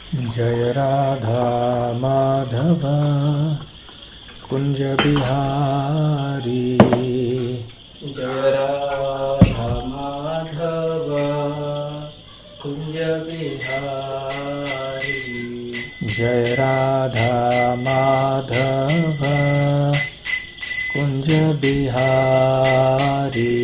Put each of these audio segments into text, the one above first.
जय राधा माधव कुंज बिहारी। जय राधा माधव कुंज बिहारी। जय राधा माधव कुंज बिहारी।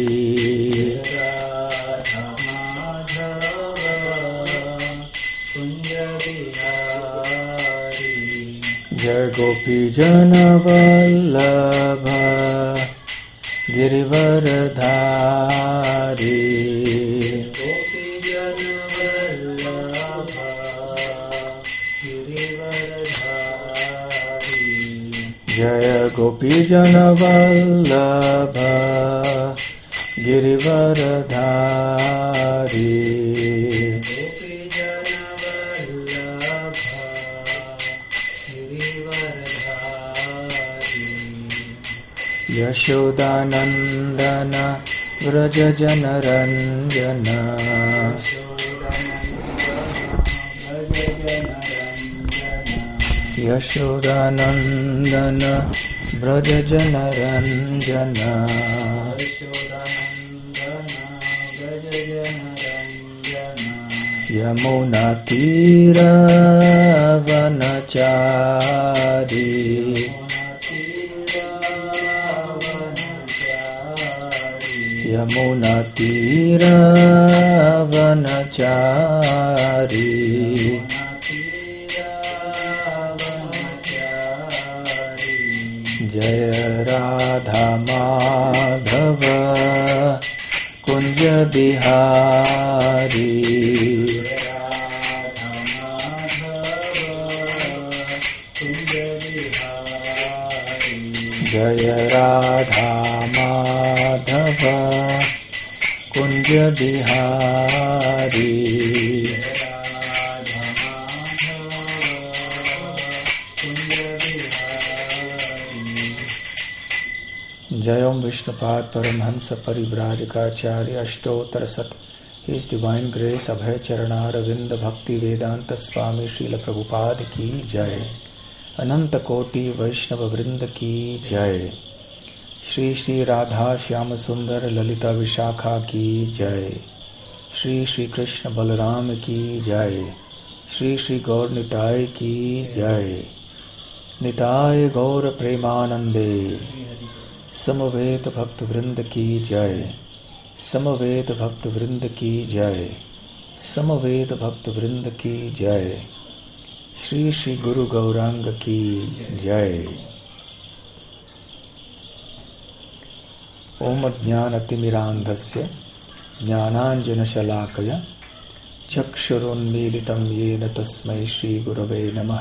जय गोपी जन वल्लभ गिरिवरधारी। गोपी जन वल्लभ गिरिवरधारी। जय गोपी जन वल्लभ गिरिवरधारी। यशोदानंदन व्रज जनरंजन। यशोदानंदन व्रज जनरंजन। यमुना तीर वनचारी। यमुना तीर वनचारी। जय राधा माधव कुंज बिहारी। जय राधा माधव कुंज बिहारी। जय ओम विष्णुपाद परमहंस परिव्राजकाचार्य अष्टोत्तर शत His Divine Grace अभय चरणारविंद भक्ति वेदांत स्वामी श्रील प्रभुपाद की जय। अनंत कोटि वैष्णव वृंद की जय। श्री श्री राधा श्याम सुंदर ललिता विशाखा की जय। श्री श्री कृष्ण बलराम की जय। श्री श्री गौर निताय की जय। निताय गौर प्रेमानंदे समवेत भक्त वृंद की जय। समवेत भक्त वृंद की जय। समवेत भक्त वृंद की जय। श्री श्री गुरु गौरांग की जय। ओम ज्ञानतिमिरान्धस्य ज्ञानाञ्जनशलाकया चक्षुरुन्मीलितं येन तस्मै श्रीगुरवे नमः।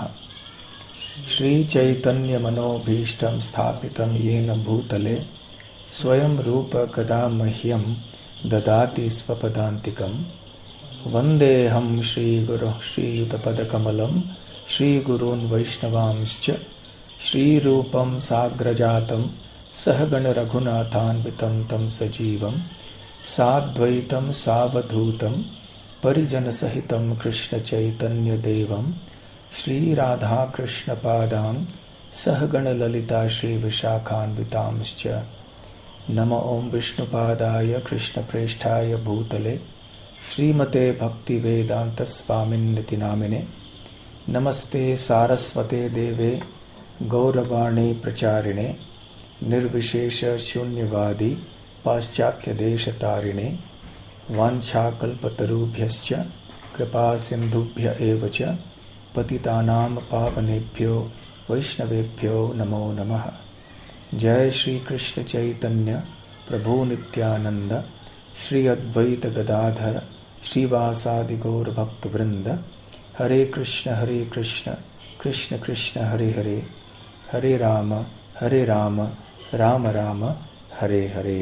श्रीचैतन्यमनोभीष्टं स्थापितं येन भूतले स्वयं रूप कदा मह्यं ददाति स्वपदान्तिकं। वन्देऽहं श्रीगुरुः श्रीयुतपदकमलं श्रीगुरून् वैष्णवांश्च श्रीरूपं साग्रजातं सहगण रघुनाथान्वितं तं सजीवं साद्वैतं सावधूतं परिजनसहितं कृष्णचैतन्यदेवं श्रीराधाकृष्णपादां सहगण ललिता श्रीविशाखान्वितांश्च। नमो ओं विष्णुपादाय कृष्णप्रेष्ठाय भूतले श्रीमते भक्तिवेदान्तस्वामिन्निति नामिने। नमस्ते सारस्वते देवे गौरवाणी प्रचारिणे निर्विशेष शून्यवादी पाश्चात्यदेशतारिणे। वाञ्छाकल्पतरुभ्यश्च कृपा सिन्धुभ्य एव च पतितानां पावनेभ्यो वैष्णवेभ्यो नमो नमः। जय श्री कृष्ण चैतन्य प्रभु नित्यानंद श्री अद्वैत गदाधर श्रीवासादि गौर भक्त वृंद। हरे कृष्ण कृष्ण कृष्ण हरे हरे हरे राम राम राम हरे हरे।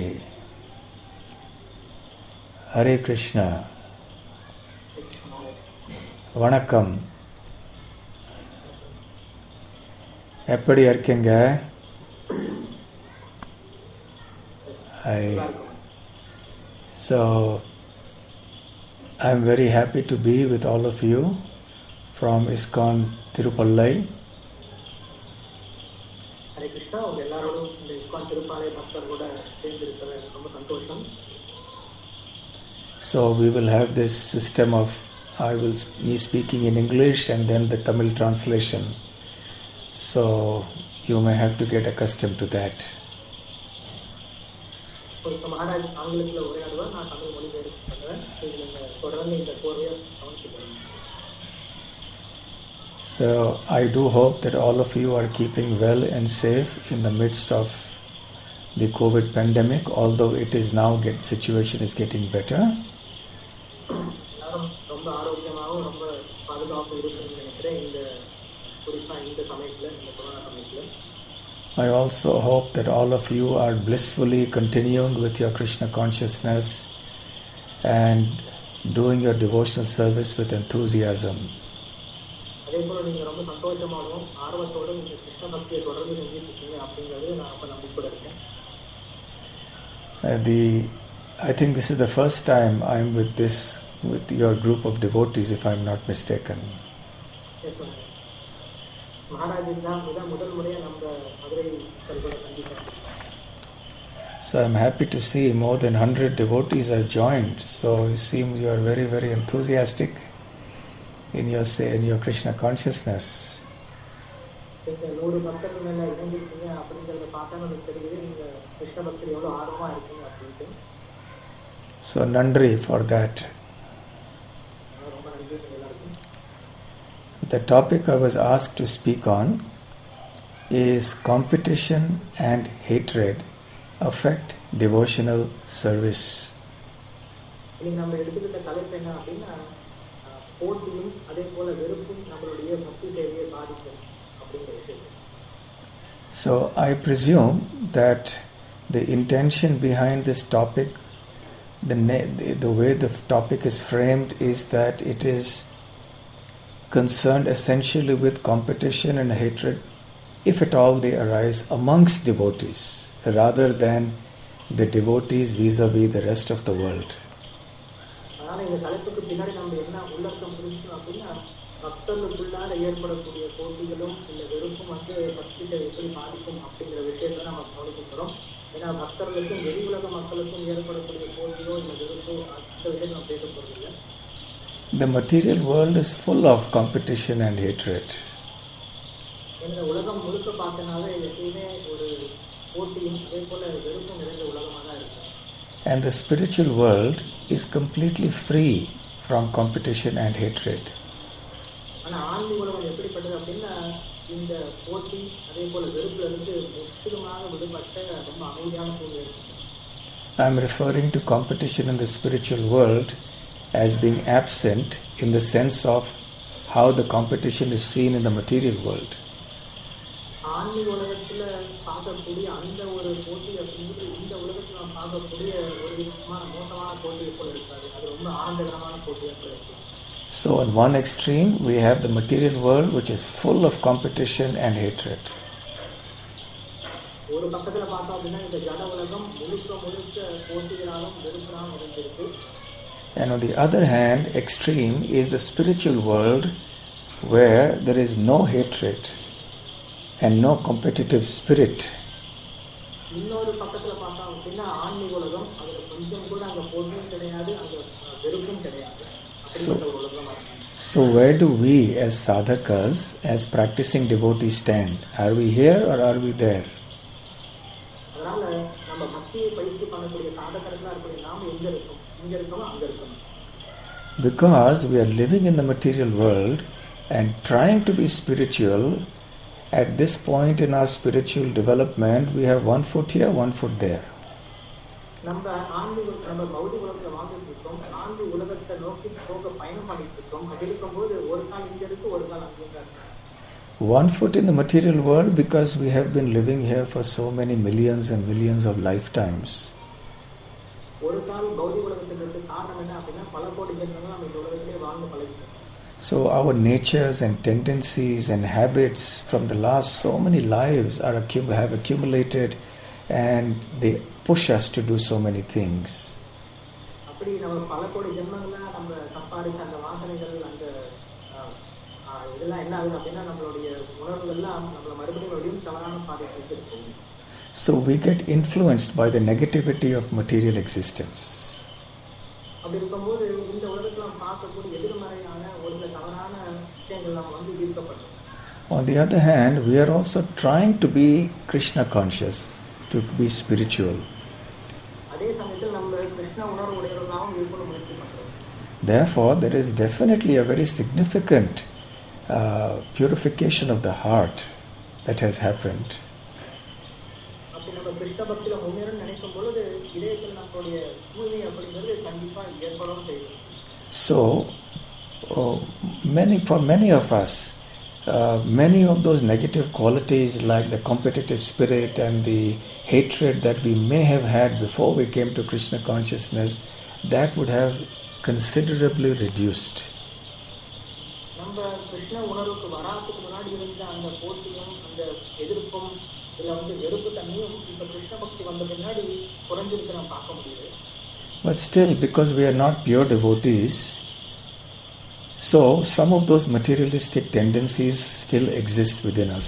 हरे कृष्ण। வணக்கம். எப்படி இருக்கீங்க? So I'm very happy to be with all of you from ISKCON Tirupallai. Hare Krishna, உங்க எல்லாரோடும் இந்த ISKCON திருப்பாலை பக்தர் கூட சேர்ந்து இருக்கிறது ரொம்ப சந்தோஷம். So we will have this system of me speaking in English and then the Tamil translation. So you may have to get accustomed to that. Maharaj ஆங்கிலத்தில் உரையாடுவார், நான் தமிழ் மொழிபெயர்ப்பு பண்ணுவேன். நீங்கள் தொடர்ந்து இந்த கோர்வையை கவனிச்சுக்கணும். So I do hope that all of you are keeping well and safe in the midst of the COVID pandemic, although it is now situation is getting better. ரொம்ப ஆரோக்கியமாகவும் ரொம்ப பாதுகாப்பு இருக்குன்னு நினைக்கிறேன் இந்த குறிப்பாக இந்த சமயத்தில், இந்த கொரோனா சமயத்தில். I also hope that all of you are blissfully continuing with your Krishna consciousness and doing your devotional service with enthusiasm. அதே போல நீங்கள் ரொம்ப சந்தோஷமாகவும் ஆர்வத்தோடும் இந்த கிருஷ்ண பக்தியை தொடர்ந்து செஞ்சுட்டு இருக்கீங்க அப்படிங்கிறது நான் ரொம்ப நம்பிக்கையோட இருக்கேன். I think this is the first time I'm with your group of devotees, if I'm not mistaken. Yes, Maharaj. முதல் முறையா நம்ம மதுரை கல்வரை சந்திக்கிறோம். So I'm happy to see more than 100 devotees have joined. So it seems you are very, very enthusiastic in your Krishna consciousness. நீங்க 100 பக்தர்கள் மேல இணைஞ்சிருக்கீங்க அப்படிங்கறத பார்த்தா நமக்கு தெரியுது நீங்க கிருஷ்ண பக்தியில எவ்வளவு ஆர்வமா இருக்கீங்க அப்படின்ட்டு. So nandri for that. ரொம்ப நன்றி எல்லாருக்கும். The topic I was asked to speak on is competition and hatred affect devotional service. இன்னைக்கு நம்ம எடுத்துக்கிட்ட தலைப்பு என்ன அப்படின்னா போட்டியும் அதே போல வெறுப்பும் நம்மளுடைய பக்தி சேவையை பாதிக்கும் அப்படிங்கிற விஷயம். So I presume that the intention behind this topic, the way the topic is framed, is that it is concerned essentially with competition and hatred, if at all they arise amongst devotees, rather than the devotees vis-a-vis the rest of the world. இந்த தலைப்புக்கு பின்னாடி நம்ம என்ன உள்ளர்த்தம் புரிஞ்சுக்கணும் அப்படின்னா பக்தர்களுக்குள்ளார ஏற்படக்கூடிய போட்டிகளும் இல்லை வெறுப்பும் பக்தி சேவை எப்படி பாதிக்கும் அப்படிங்கிற விஷயத்தை நம்ம கவனிக்க போகிறோம். ஏன்னா பக்தர்களுக்கும் வெளி உலக மக்களுக்கும் ஏற்படக்கூடிய போட்டியோ இல்லை வெறுப்போ அந்த விஷயத்தை நம்ம பேச போகிறது இல்லை. The material world is full of competition and hatred. இந்த உலகம் முழுக்க பார்த்தனாவே எப்பயுமே ஒரு போட்டியும் அதே போல வெறுப்பும் நிறைந்த உலகமாக தான் இருக்கும். And the spiritual world is completely free from competition and hatred. ஆனா ஆன்மீக உலகம் எப்படிப்பட்டது அப்படின்னா இந்த போட்டி அதே போல வெறுப்புல இருந்து முற்றிலுமாக விடுபட்ட ரொம்ப அமைதியான சூழ்நிலை. I am referring to competition in the spiritual world as being absent in the sense of how the competition is seen in the material world. ஆன்மீக உலகத்துல பார்க்கக்கூடிய அந்த ஒரு போட்டி அப்படிங்கிறது இந்த உலகத்துல நாம் பார்க்கக்கூடிய ஒரு விதமான மோசமான போட்டியை போல இருக்காது. அது ரொம்ப ஆனந்தகரமான போட்டியாக போல இருக்கு. So on one extreme we have the material world which is full of competition and hatred. ஒரு பக்கத்துல பார்த்தோம் அப்படின்னா இந்த ஜட உலகம் முழுக்க போட்டிகளாலும் வெறுப்பினாலும் நிறைந்திருக்கு. And on the other hand, extreme is the spiritual world where there is no hatred and no competitive spirit. இன்னொரு பக்கத்துல பார்த்தோம் அப்படின்னா ஆன்மீக உலகம் அதுல கொஞ்சம் கூட அங்க போட்டியும் கிடையாது, அங்க வெறுப்பும் கிடையாது. So where do we as sadhakas, as practicing devotees stand? Are we here or are we there? அதனால நம்ம பக்தியை பயிற்சி பண்ணக்கூடிய சாதகர்களா இருக்கக்கூடிய நாம எங்க இருக்கோம்? இங்க இருக்கோமா அங்க இருக்கோமா? Because we are living in the material world and trying to be spiritual, at this point in our spiritual development we have one foot here, one foot there. நம்ம பௌதிக உலகத்துல வாழ்ந்துட்டு இருக்கோம், ஆன்மீக உலகத்தை நோக்கி போக பயணம் பண்ணிட்டு இருக்கோம். அப்படி இருக்கும்போது ஒரு கால் இங்க இருக்கு, ஒரு கால் அங்க இருக்கு. One foot in the material world because we have been living here for so many millions and millions of lifetimes. ஒரு கால் பௌதிக உலகத்துக்கு இருக்கு. காரணம் என்ன அப்படின்னா பல கோடி ஜென்மங்கள் நம்ம இந்த உலகத்திலே வாழ்ந்து பழகிட்டோம். So our natures and tendencies and habits from the last so many lives have accumulated and they push us to do so many things. அப்படி நம்ம பல கோடி ஜென்மங்களா நம்ம சம்பாதிச்ச அந்த வாசனைகள் அந்த இதெல்லாம் என்ன ஆகுது அப்படின்னா நம்மளுடைய உணர்வுகள்லாம் நம்மள மறுபடியும் தவறான பாதைக்கு இருக்கும். So we get influenced by the negativity of material existence. அப்படி இருக்கும்போது இந்த உலகத்துல நம்ம பார்க்கக்கூடிய எதிர்மறையான ஒரு சில தவறான விஷயங்கள் நம்ம வந்து ஈர்க்கப்படுறோம். On the other hand, we are also trying to be Krishna conscious, to be spiritual. அதே சமயத்தில் நம்ம கிருஷ்ண உணர்வு உடையவர்களாகவும் இருக்கணும் முயற்சி பண்றோம். Therefore, there is definitely a very significant purification of the heart that has happened. அப்படி நம்ம கிருஷ்ண பக்தியில முன்னேறணும்னு நினைக்கும் பொழுது இதயத்தில் நம்மளுடைய தூய்மை அப்படிங்கிறது கண்டிப்பா ஏற்படவும் செய்யும். So, for many of us, many of those negative qualities like the competitive spirit and the hatred that we may have had before we came to Krishna consciousness, that would have considerably reduced. நம்ம கிருஷ்ண உணர்வுக்கு வராதுக்கு முன்னாடி இருந்த அந்த போட்டியும் அந்த எதிர்ப்பும் இல்ல வந்து வெறுப்பு தன்மையும் இப்ப கிருஷ்ண பக்தி வந்த பின்னாடி குறைஞ்சிருக்கு நம்ம பார்க்க முடியுது. But still, because we are not pure devotees, so some of those materialistic tendencies still exist within us.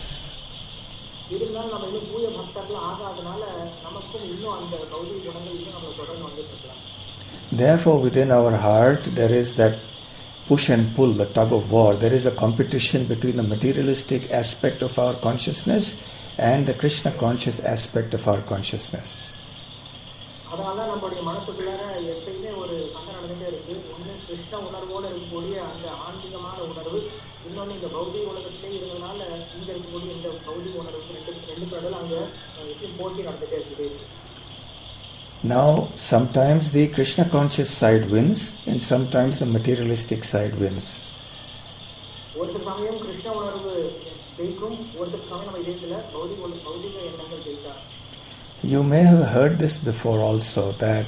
Therefore, within our heart, there is that push and pull, the tug of war. There is a competition between the materialistic aspect of our consciousness and the Krishna conscious aspect of our consciousness. அதனால நம்மளுடைய மனசுக்குள்ளார எப்பயுமே ஒரு சண்டை நடந்துட்டே இருக்கு. ஒன்று கிருஷ்ண உணர்வோடு இருக்கக்கூடிய அந்த ஆன்மீகமான உணர்வு, இன்னொன்று இந்த பௌதிக உலகத்திலே இருந்ததுனால இங்க இருக்கக்கூடிய இந்த பௌதிக உணர்வுக்கு ரெண்டு கடல் அங்க போட்டி நடந்துட்டே இருக்குது. Now, sometimes the Krishna conscious side wins and sometimes the materialistic side wins. ஒரு சில சமயம் கிருஷ்ண உணர்வு ஜெயிக்கும், ஒரு சில சமயம் நம்ம இதயத்துல பௌதிக எண்ணங்கள் ஜெயிக்கும். You may have heard this before also, that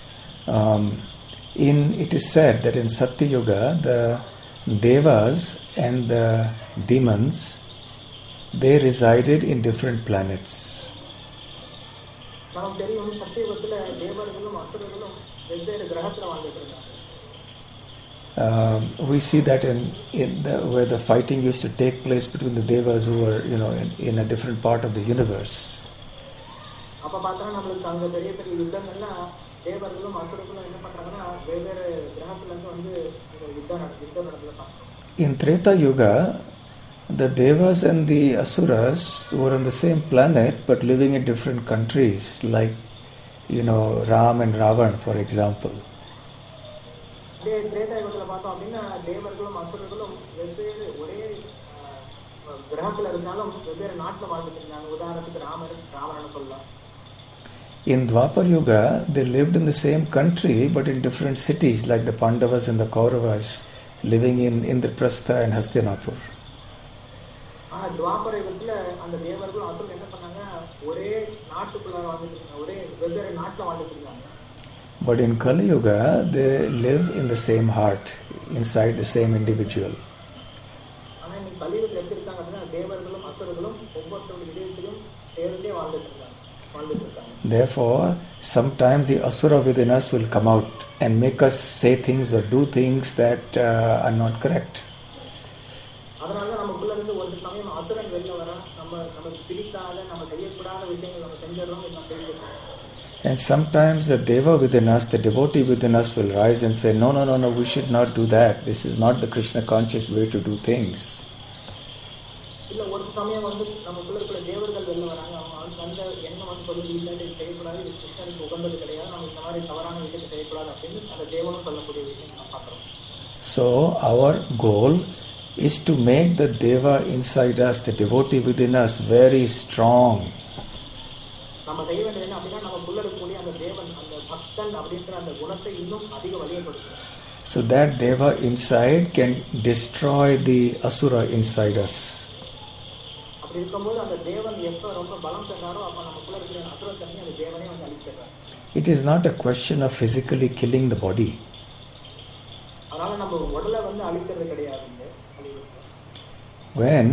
it is said that in Satya Yuga, the Devas and the demons, they resided in different planets. We see that where the fighting used to take place between the Devas who were, in a different part of the universe. அப்ப பார்த்தா நம்மளுக்கு அங்க பெரிய பெரிய யுத்தங்கள்லாம் தேவர்களும் அசுரர்களும் என்ன பண்றாங்கன்னா வெவ்வேறு கிரகத்துல இருந்து வந்து யுத்தம் நடக்குது பார்க்கிறோம். In Treta Yuga, the Devas and the Asuras were on the same planet but living in different countries, like Ram and Ravan, for example. அதே திரேதா யுகத்துல பார்த்தோம் அப்படின்னா தேவர்களும் அசுரர்களும் வெவ்வேறு ஒரே கிரகத்துல இருந்தாலும் வெவ்வேறு நாட்டுல வாழ்ந்துட்டு இருந்தாங்க. உதாரணத்துக்கு ராவணன் சொல்லலாம். In Dwapar Yuga, they lived in the same country but in different cities, like the Pandavas and the Kauravas living in Indraprastha and Hastinapur. Dwapar யுகத்துல அந்த தேவர்களும் அசுரர்கள் என்ன பண்ணாங்க, ஒரே நாட்டுக்குள்ள வாழ்ந்துட்டு இருந்தாங்க, ஒரே வெவ்வேறு நாட்டுல வாழ்ந்துட்டு இருந்தாங்க. But in Kali Yuga, they live in the same heart, inside the same individual. ஆனா இன்னைக்கு கலியுகத்துல எப்படி இருக்காங்க அப்படின்னா தேவர்களும் அசுரர்களும் ஒவ்வொருத்தருடைய இதயத்திலும் சேர்ந்தே வாழ்ந்துட்டு இருக்காங்க. Therefore, sometimes the asura within us will come out and make us say things or do things that are not correct. And sometimes the deva within us, the devotee within us will rise and say, no, we should not do that. This is not the Krishna conscious way to do things. இல்ல ஒரு சமயம் வந்து நமக்குள்ள இருக்கிற தேவர்கள் வெளில வராங்க, அந்த எண்ணம் வந்து சொல்லுது இல்ல இது செய்யக்கூடாது, இது கிருஷ்ணனுக்கு உகந்தது கிடையாது, நம்ம இந்த மாதிரி தவறான விஷயத்தை செய்யக்கூடாது அப்படின்னு அந்த தேவனும் சொல்லக்கூடிய விஷயம் நம்ம பார்க்கிறோம். So our goal is to make the deva inside us, the devotee within us, very strong. நம்ம செய்ய வேண்டியது என்ன அப்படின்னா நமக்குள்ள இருக்கக்கூடிய அந்த தேவன், அந்த பக்தன் அப்படின்ற அந்த குணத்தை இன்னும் அதிக வலிமைப்படுத்தணும். So that deva inside can destroy the asura inside us. It is not a question of physically killing the body. When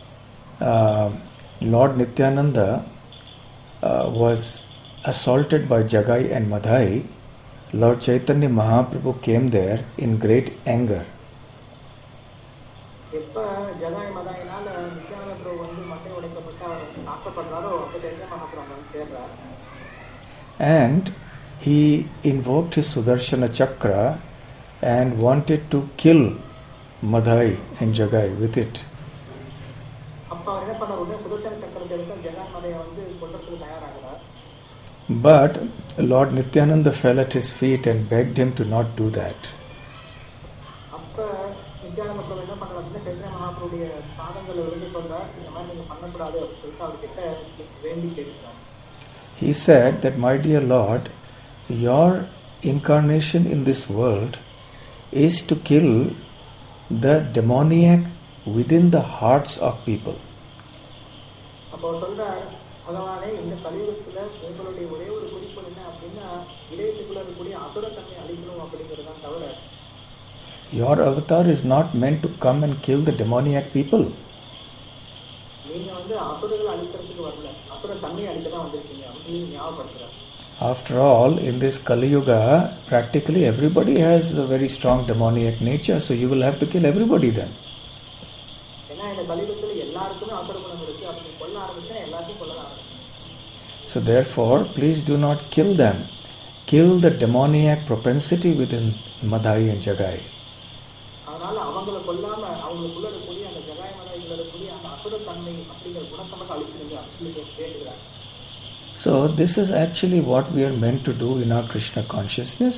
Lord Nityananda was assaulted by Jagai and Madhai, Lord Chaitanya Mahaprabhu came there in great anger. எப்ப ஜகாய் மதாயினால நித்யானந்த பிரபு வந்து மண்டை உடைக்கப்பட்டு அவர் தாக்கப்படுறாரோ அப்ப சைத்தன்ய மகாபிரபு வந்து சேர்றார். And he invoked his Sudarshana Chakra and wanted to kill Madhai and Jagai with it. அப்ப அவர் என்ன பண்ணார், உடனே சுதர்சன சக்கரத்தை எடுத்து ஜகாய் மதையை வந்து கொல்றதுக்கு தயாராகிறார். But Lord Nityananda fell at his feet and begged him to not do that. அப்ப நித்யானந்த பிரபு என்ன பண்றாரு அப்படின்னா சைத்தன்ய மகாபிரபுடைய பாதங்களை விழுந்து சொல்றார், இந்த மாதிரி நீங்க பண்ணக்கூடாது அப்படின்னு சொல்லிட்டு அவர்கிட்ட வேண்டி கேட்கிறார். He said that, my dear Lord, your incarnation in this world is to kill the demoniac within the hearts of people. அப்போ சொல்றார், பகவானே இந்த கலியுகத்துல உங்களுடைய ஒரே ஒரு குறிக்கோள் என்ன அப்படின்னா இதயத்துக்குள்ள இருக்கக்கூடிய அசுரத்தன்மை அழிக்கணும் அப்படிங்கிறதான் தவிர Your avatar is not meant to come and kill the demoniac people. நீங்க வந்து அசுரங்களை அழிக்கிறதுக்கு வரல, அசுரத்தன்மையை அழிக்க தான் வந்திருக்கீங்க அப்படின்னு ஞாபகப்படுத்துறார். After all, in this Kali Yuga, practically everybody has a very strong demoniac nature, so you will have to kill everybody then. ஏன்னா இந்த கலியுகத்துல எல்லாருக்குமே அசுர குணம் இருக்கு, அப்படி கொல்ல ஆரம்பிச்சா எல்லாத்தையும் கொல்ல ஆரம்பிச்சு. So therefore, please do not kill them. Kill the demoniac propensity within Madhai and Jagai. அதனால அவங்களை கொல்லாம அவங்களுக்குள்ள இருக்கக்கூடிய அந்த ஜகாய் மதாய்க்குள்ள இருக்கக்கூடிய அந்த அசுரத்தன்மை அப்படிங்கிற குணத்தை மட்டும் அழிச்சிருங்க அப்படின்னு கேட்டுக்கிறார். So this is actually what we are meant to do in our Krishna consciousness.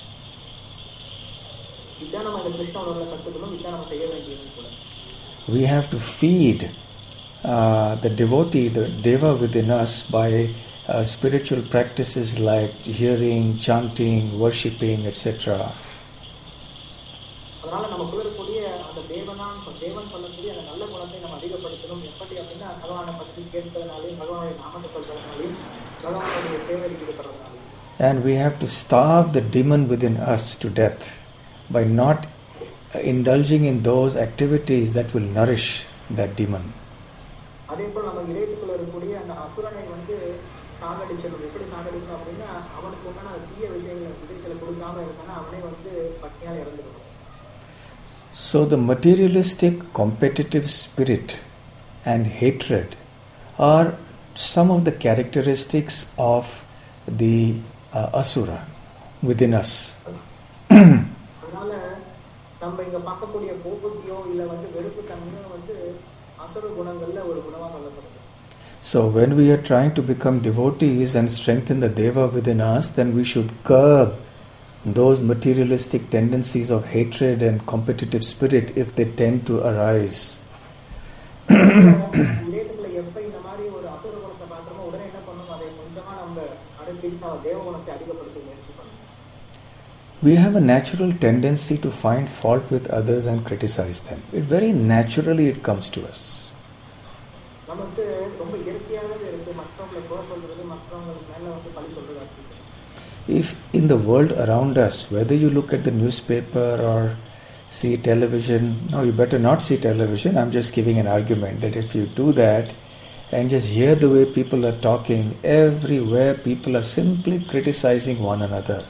இதான் நம்ம இந்த கிருஷ்ண உணர்வுல கத்துக்கணும், இதான் நம்ம செய்ய வேண்டியது கூட. We have to feed the devotee, the deva within us by spiritual practices like hearing, chanting, worshipping, etc. அதனால நமக்குள்ள இருக்கக்கூடிய அந்த தேவன் சொல்லக்கூடிய அந்த நல்ல குணத்தை நம்ம அதிகப்படுத்தணும். எப்படி அப்படின்னா பகவானை பற்றி கேட்பதனாலையும் பகவானுடைய நாமத்தை சொல்றதுனாலையும் பகவானுடைய சேவையில் ஈடுபடுறதுனாலையும். And we have to starve the demon within us to death by not indulging in those activities that will nourish that demon. அதே போல நம்ம இதயத்துக்குள்ள இருக்கக்கூடிய அந்த அசுரனை வந்து சாகடிச்சணும். எப்படி சாகடிக்கணும் அப்படின்னா அவனுக்கு உண்டான தீய விஷயங்களை இதயத்துல கொடுக்காம இருக்கனா அவனே வந்து பட்னியால இறந்துடும். So the materialistic competitive spirit and hatred are some of the characteristics of the asura within us. அதனால நம்ம இங்க பார்க்கக்கூடிய கோபத்தியோ இல்ல வந்து வெறுப்பு தன்மையோ வந்து அசுர குணங்கள்ல ஒரு குணமா சொல்லப்படுது. So when we are trying to become devotees and strengthen the deva within us, then we should curb those materialistic tendencies of hatred and competitive spirit if they tend to arise. இதயத்துக்குள்ள எப்ப இந்த மாதிரி ஒரு அசுர குணத்தை பார்க்கறோமோ உடனே என்ன பண்ணணும், அதை கொஞ்சமா நம்ம அடக்கிட்டு தேவ குணத்தை அதிகப்படுத்த முயற்சி பண்ணணும். We have a natural tendency to find fault with others and criticize them. It very naturally it comes to us. நமக்கு ரொம்ப இயற்கையாகவே இருக்கு மற்றவங்களை குறை சொல்றது, மற்றவங்களுக்கு மேல வந்து பழி சொல்றது. If in the world around us, whether you look at the newspaper or see television, no, you better not see television. I'm just giving an argument that if you do that and just hear the way people are talking, everywhere people are simply criticizing one another.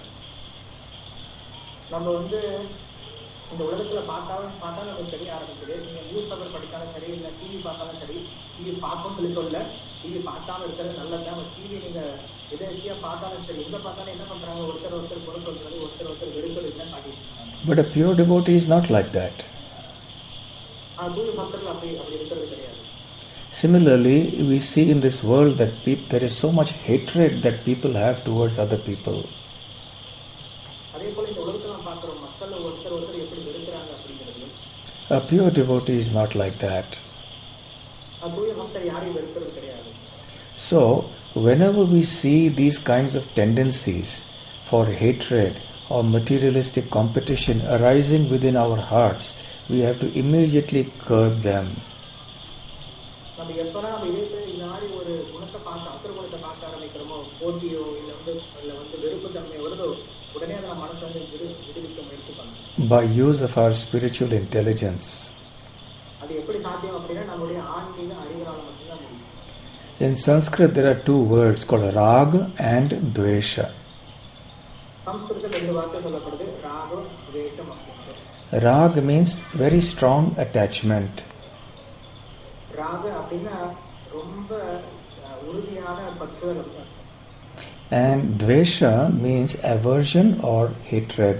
நம்ம வந்து இந்த உலகத்துல பார்த்தாலும் நமக்கு தெரிய ஆரம்பிக்குது. நீங்க news paper படித்தாலும் சரி, இல்லை டிவி பார்த்தாலும் சரி, டிவி பார்ப்போம்னு சொல்ல டிவி பார்க்காம இருக்கிறது நல்லதுதான். டிவி நீங்க எதாச்சியா பார்த்தாலும் சரி, எங்க பார்த்தாலும் என்ன பண்றாங்க, ஒருத்தர் குறை சொல்றது, ஒருத்தர் வெறுக்கிறது தான் காட்டிட்டு இருக்காங்க. But a pure devotee is not like that. தூய பக்தர்கள் அப்படி இருக்கிறது கிடையாது. Similarly, we see in this world that there is so much hatred that people have towards other people. அதே போல இந்த உலகத்துல நம்ம பார்க்கிறோம் மக்கள் ஒருத்தர் எப்படி வெறுக்கிறாங்க அப்படிங்கிறது. A pure devotee is not like that. தூய பக்தர் யாரையும் வெறுக்கிறது கிடையாது. So, whenever we see these kinds of tendencies for hatred or materialistic competition arising within our hearts, we have to immediately curb them. நம்ம எப்பலாம் நம்ம இதயத்துல இந்த மாதிரி ஒரு குணத்தை பார்க்க, அசுர குணத்தை பார்க்க ஆரம்பிக்கிறோமோ, போட்டியோ இல்ல வந்து வெறுப்பு தன்மை வருதோ, உடனே அதை நம்ம மனசுல இருந்து விடுவிக்க முயற்சி பண்ணணும். By use of our spiritual intelligence. அது எப்படி சாத்தியம் அப்படின்னா நம்மளுடைய ஆன்மீக அறிவினால மட்டும்தான் முடியும். In Sanskrit there are two words called raga and dvesha. சம்ஸ்கிருதத்தில் ரெண்டு வார்த்தை சொல்லப்படுது, ராகம், துவேஷம் அப்படின்னு. Rag means very strong attachment. ராக அப்படின்னா ரொம்ப உறுதியான பற்றுதல். And dvesha means aversion or hatred.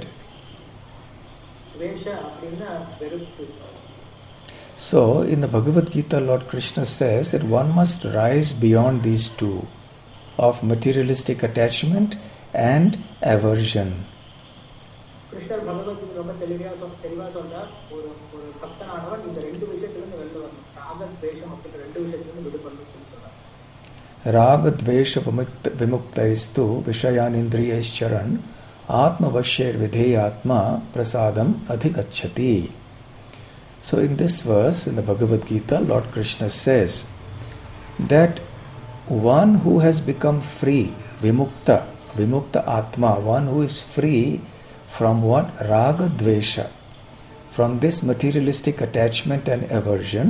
துவேஷ அப்படின்னா வெறுப்பு. So, in the Bhagavad Gita, Lord Krishna says that one must rise beyond these two, of materialistic attachment and aversion. கிருஷ்ணர் பகவத்கீதை ரொம்ப தெளிவா சொல்றார், ஒரு பக்தனானவன் இந்த ரெண்டு விஷயத்திலிருந்து வெளில வரணும், ராக துவேஷம் அப்படின்ற ரெண்டு விஷயத்திலிருந்து விடுபடணும்னு சொல்றார். Raga dvesha vimuktaistu vishayanindriyaicharan atmavashyar vidheyatma prasadam adhigacchati. So in this verse, in the Bhagavad Gita, Lord Krishna says that one who has become free, vimukta atma, one who is free from what? Raga dvesha, from this materialistic attachment and aversion.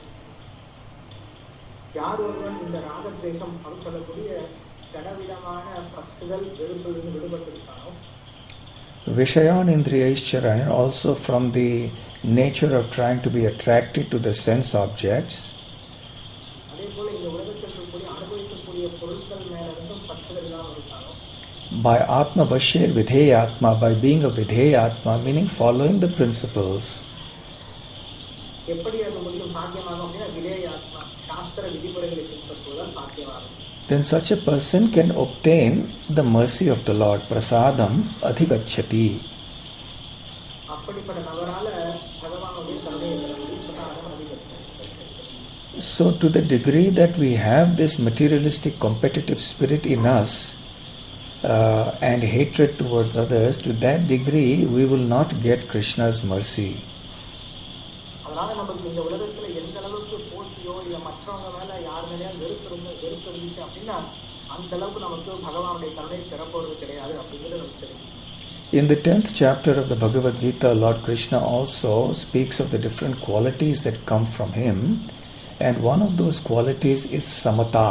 யார் ஒருவன் இந்த ராக துவேஷம் அப்படின்னு சொல்லக்கூடிய ஜடவிதமான பற்றுதல் வெறுப்பிலிருந்து விடுபட்டிருக்கானோ, Vishayanindriyaicharan, also from the nature of trying to be attracted to the sense objects. அதே போல இந்த உலகத்தில் இருக்கக்கூடிய அனுபவிக்கக்கூடிய பொருட்கள் மேல இருந்தும் பற்றுதல் இல்லாமல் இருக்கானோ, By Atma Vashyer Vidheyatma, by being a Vidheyatma, meaning following the principles. எப்படி அது முடியும் சாத்தியமாகும் அப்படின்னா விதேயாத்மா, சாஸ்திர விதிமுறைகளை பின்பற்றுவதால் சாத்தியமாகும். Then such a person can obtain the mercy of the Lord, prasadam adhigacchati. அப்படிப்பட்ட நபரால பகவானுடைய கருணையை பெற முடியும், பிரசாதம் அதிகரிக்கும். So to the degree that we have this materialistic competitive spirit in us and hatred towards others, to that degree we will not get Krishna's mercy. அதனால நமக்கு இந்த உலகத்துல எந்த அளவுக்கு போட்டியோ இல்ல மற்றவங்க மேல யார் மேலேயும் வெறுப்பு இருந்துச்சு அப்படின்னா அந்த அளவுக்கு நமக்கு பகவானுடைய கருணை பெறப்போறது கிடையாது அப்படிங்கிறது நமக்கு தெரியும். In the 10th chapter of the Bhagavad Gita, Lord Krishna also speaks of the different qualities that come from him, and one of those qualities is samata.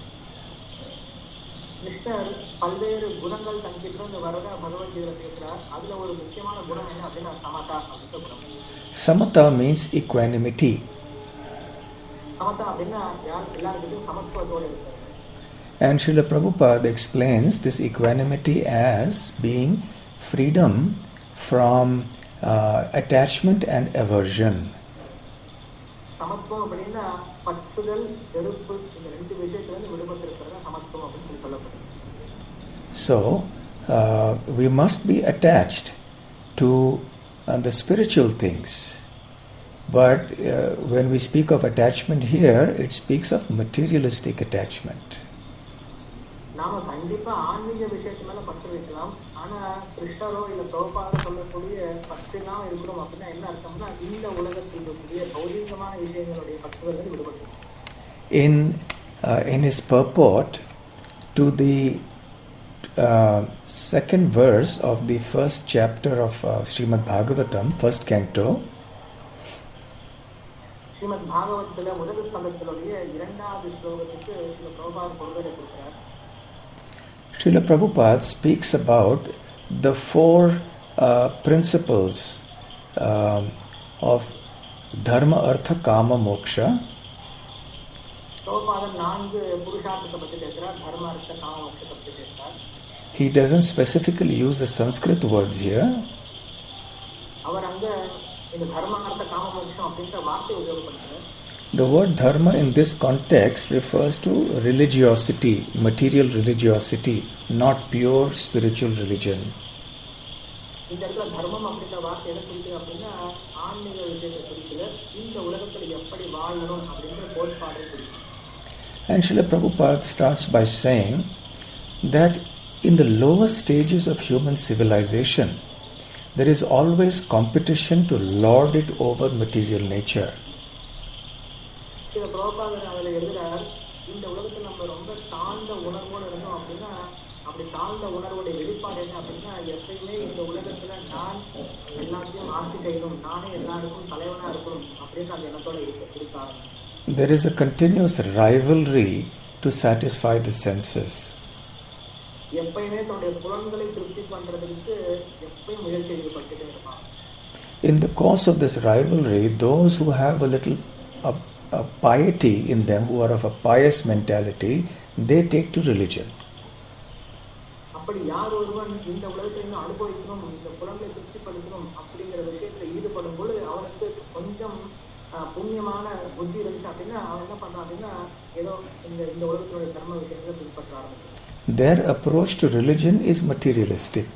கிருஷ்ணர் பல்வேறு குணங்கள் தங்கிட்டு வரதா பகவத்கீதையில பேசுறார். அதுல ஒரு முக்கியமான குணம் என்ன அப்படின்னா சமதா அப்படின்ற குணம். Samatha means equanimity. சமதா அப்படின்னா எல்லாருக்கிட்டையும் சமத்துவத்தோடு இருக்கிறது. And Srila Prabhupada explains this equanimity as being freedom from attachment and aversion. சமத்துவம் அப்படின்னா பற்றுதல் வெறுப்பு இந்த ரெண்டு விஷயத்திலிருந்து விடுபட்டிருக்கிறது சமத்துவம் அப்படின்னு சொல்லப்படுது. So we must be attached to the spiritual things. But when we speak of attachment here, it speaks of materialistic attachment. நாம கண்டிப்பா ஆன்மீக விஷயத்து மேல பற்று வைக்கலாம். ஆனா கிருஷ்ணரோ இல்ல பிரபுபாதோ சொல்லக்கூடிய பற்று இல்லாம இருக்கணும் அப்படின்னா என்ன அர்த்தம்னா இந்த உலகத்தில் இருக்கக்கூடிய பௌதீகமான விஷயங்களுடைய பற்றுதல் விடுபட்டு. In his purport to the second verse of the first chapter of Srimad Bhagavatam, first canto, Srimad பாகவதத்துல முதல் ஸ்கந்தத்தினுடைய இரண்டாவது ஸ்லோகத்துக்கு ஸ்ரீல பிரபுபாத பொருளை கொடுக்கிறார். Srila Prabhupada speaks about the four principles of dharma, artha, kama, moksha. பிரபுபாதம் நான்கு புருஷார்த்தத்தை பற்றி பேசுறார், தர்ம அர்த்த காம மோட்சத்தை பற்றி பேசுறார். He doesn't specifically use the Sanskrit words here. அவர் அங்க இந்த தர்ம அர்த்த காம மோட்சம் அப்படின்ற வார்த்தையை உபயோகப்படுத்துறார். The word dharma in this context refers to religiosity, material religiosity, not pure spiritual religion. இந்த இடத்துல தர்மம் அப்படின்ற வார்த்தை எதை குறிக்குது அப்படின்னா ஆன்மீக விஷயத்தை குறிக்கல, இந்த உலகத்துல எப்படி வாழணும் அப்படின்ற கோட்பாடை குறிக்கும். And Srila Prabhupada starts by saying that in the lower stages of human civilization, there is always competition to lord it over material nature. சில பிரபுபாதர் அதில் எழுதுறார், இந்த உலகத்தில் நம்ம ரொம்ப தாழ்ந்த உணர்வோடு இருந்தோம் அப்படின்னா அப்படி தாழ்ந்த உணர்வுடைய வெளிப்பாடு என்ன அப்படின்னா எப்பயுமே இந்த உலகத்துல நான் எல்லாத்தையும் ஆட்சி செய்யணும், நானே எல்லாருக்கும் தலைவனா இருக்கணும் அப்படின்ற அந்த எண்ணத்தோட இருக்காங்க. There is a continuous rivalry to satisfy the senses. எப்பயுமே தன்னுடைய புலன்களை திருப்தி பண்றதுக்கு எப்பயும் முயற்சி ஈடுபட்டுட்டே இருப்பாங்க. In the course of this rivalry, those who have a little piety in them, who are of a pious mentality, they take to religion. அப்படி யார் ஒருவன் இந்த உலகத்தை இன்னும் அனுபவிக்கணும், இந்த புலங்களை திருப்திப்படுத்தணும் அப்படிங்கிற விஷயத்துல ஈடுபடும் பொழுது அவனுக்கு கொஞ்சம் புண்ணியமான புத்தி இருந்துச்சு அப்படின்னா அவன் என்ன பண்றான் அப்படின்னா ஏதோ இந்த உலகத்தினுடைய கர்ம விஷயங்களை பின்பற்ற ஆரம்பிக்கிறான். Their approach to religion is materialistic.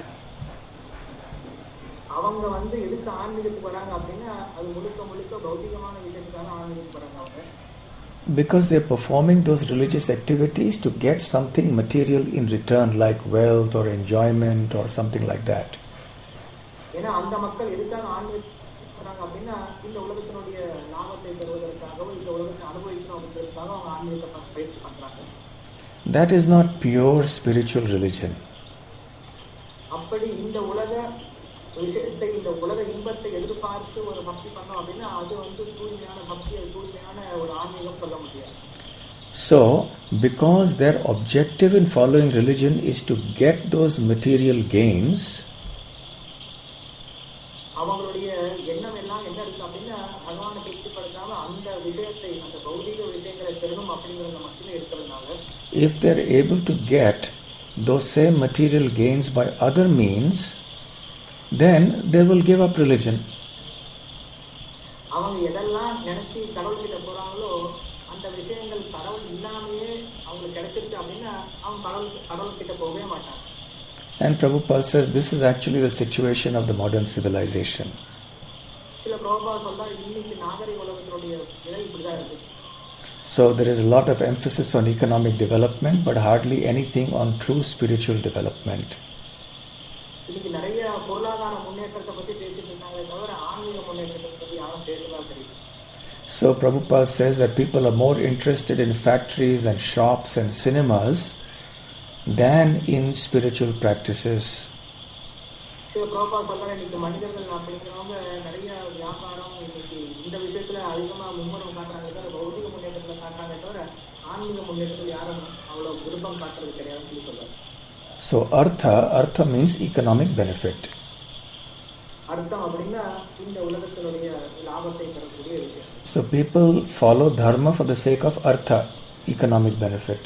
அவங்க எதுக்கு ஆன்மீகத்துக்கு வராங்க அப்படின்னா அது முழுக்க முழுக்க பௌதிகமான விஷயத்துக்காக ஆன்மீகத்துக்கு வராங்க அவங்க. Because they're performing those religious activities to get something material in return, like wealth or enjoyment or something like that. ஏன்னா அந்த மக்கள் எதுக்காக ஆன்மீகத்துக்கு வராங்க அப்படின்னா இந்த உலகத்தினுடைய லாபத்தை பெறுவதற்காகவும் இந்த உலகத்தை அனுபவிக்கணும் அப்படிங்கிறதுக்காக அவங்க ஆன்மீகத்தை பயிற்சி பண்றாங்க. That is not pure spiritual religion. அப்படி இந்த உலக விஷயத்தை இந்த உலக இன்பத்தை எதிர்பார்த்து ஒரு பக்தி பண்ணோம் அப்படின்னா அது தூய்மையான பக்தி, அது தூய்மையான ஒரு ஆன்மீகம் சொல்ல முடியாது. So, because their objective in following religion is to get those material gains, அவங்களுடைய எண்ணம் எல்லாம் என்ன இருக்கு அப்படின்னா பகவானை திருப்திப்படுத்தாம அந்த விஷயத்தை அந்த பௌதிக விஷயங்களை பெறணும் அப்படிங்கிறத மட்டுமே இருக்கிறதுனால, if they're able to get those same material gains by other means, then they will give up religion. அவங்க எதெல்லாம் நினைச்சு கடவுள் கிட்ட போறாங்களோ அந்த விஷயங்கள் கடவுள் இல்லாமையே அவங்களுக்கு கிடைச்சிருச்சு அப்படின்னா அவங்க கடவுள் கிட்ட போகவே மாட்டாங்க. And Prabhupada says this is actually the situation of the modern civilization. சில பிரபுபாத சொல்றாரு இன்னைக்கு நாகரிக உலகத்தினுடைய நிலை இப்படிதான் இருக்கு. So there is a lot of emphasis on economic development, but hardly anything on true spiritual development. இன்னைக்கு நிறைய பொருளாதார முன்னேற்றத்தை பத்தி பேசிட்டு இருக்காங்க தவிர ஆன்மீக முன்னேற்றத்தை பத்தி யாரும் பேசவே தெரியும். So Prabhupada says that people are more interested in factories and shops and cinemas than in spiritual practices. சில பிரபுபாத சொல்றாரு இன்னைக்கு மனிதர்கள் அப்படிங்கிறவங்க நிறைய வியாபாரம் இன்னைக்கு இந்த விஷயத்துல அதிகமா மும்முரம் காட்டுறாங்க தவிர பௌதிக முன்னேற்றத்துல காட்டுறாங்க தவிர ஆன்மீக முன்னேற்றத்தில் யாரும் அவ்வளவு விருப்பம் காட்டுறது கிடையாதுன்னு சொல்லி சொல்றாரு. So artha means economic benefit. அர்த்தம் அப்படின்னா இந்த உலகத்தினுடைய லாபத்தை பெறக்கூடிய விஷயம். So people follow dharma for the sake of artha, economic benefit.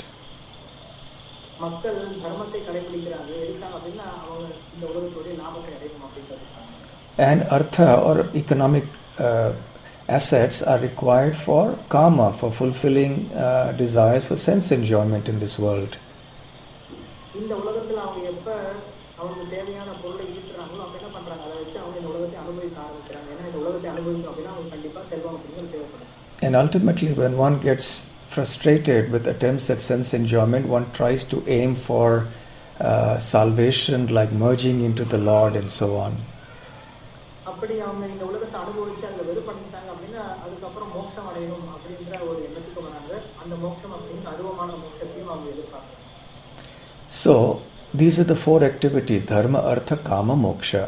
மக்கள் தர்மத்தை கடைபிடிக்கிறாங்க எதுக்காக அப்படின்னா அவங்க இந்த உலகத்தினுடைய லாபத்தை அடையணும் அப்படின்னு. And artha or economic assets are required for karma, for fulfilling desires for sense enjoyment in this world. இந்த உலகத்துல அவங்க எப்ப அவங்க தேவையான பொருளை ஈட்டுறாங்களோ அவங்க என்ன பண்றாங்க அதை வச்சு அவங்க இந்த உலகத்தை அனுபவிக்க ஆரம்பிக்கிறாங்க. ஏன்னா இந்த உலகத்தை அனுபவிக்கணும் அப்படின்னா அவங்க கண்டிப்பா செல்வம் அப்படிங்கிறது தேவைப்படும். And ultimately when one gets frustrated with attempts at sense enjoyment, one tries to aim for salvation, like merging into the Lord and so on. அப்படி அவங்க இந்த உலகத்தை அனுபவிச்சு அதுல வெறுப்படைஞ்சாங்க அப்படின்னா அதுக்கப்புறம் மோட்சம் அடையணும் அப்படின்ற ஒரு எண்ணத்துக்கு வராங்க. அந்த மோட்சம் அப்படிங்கிற அருவமான மோட்சத்தையும் அவங்க எதிர்பார்க்கறாங்க. So these are the four activities: dharma, artha, kama, moksha.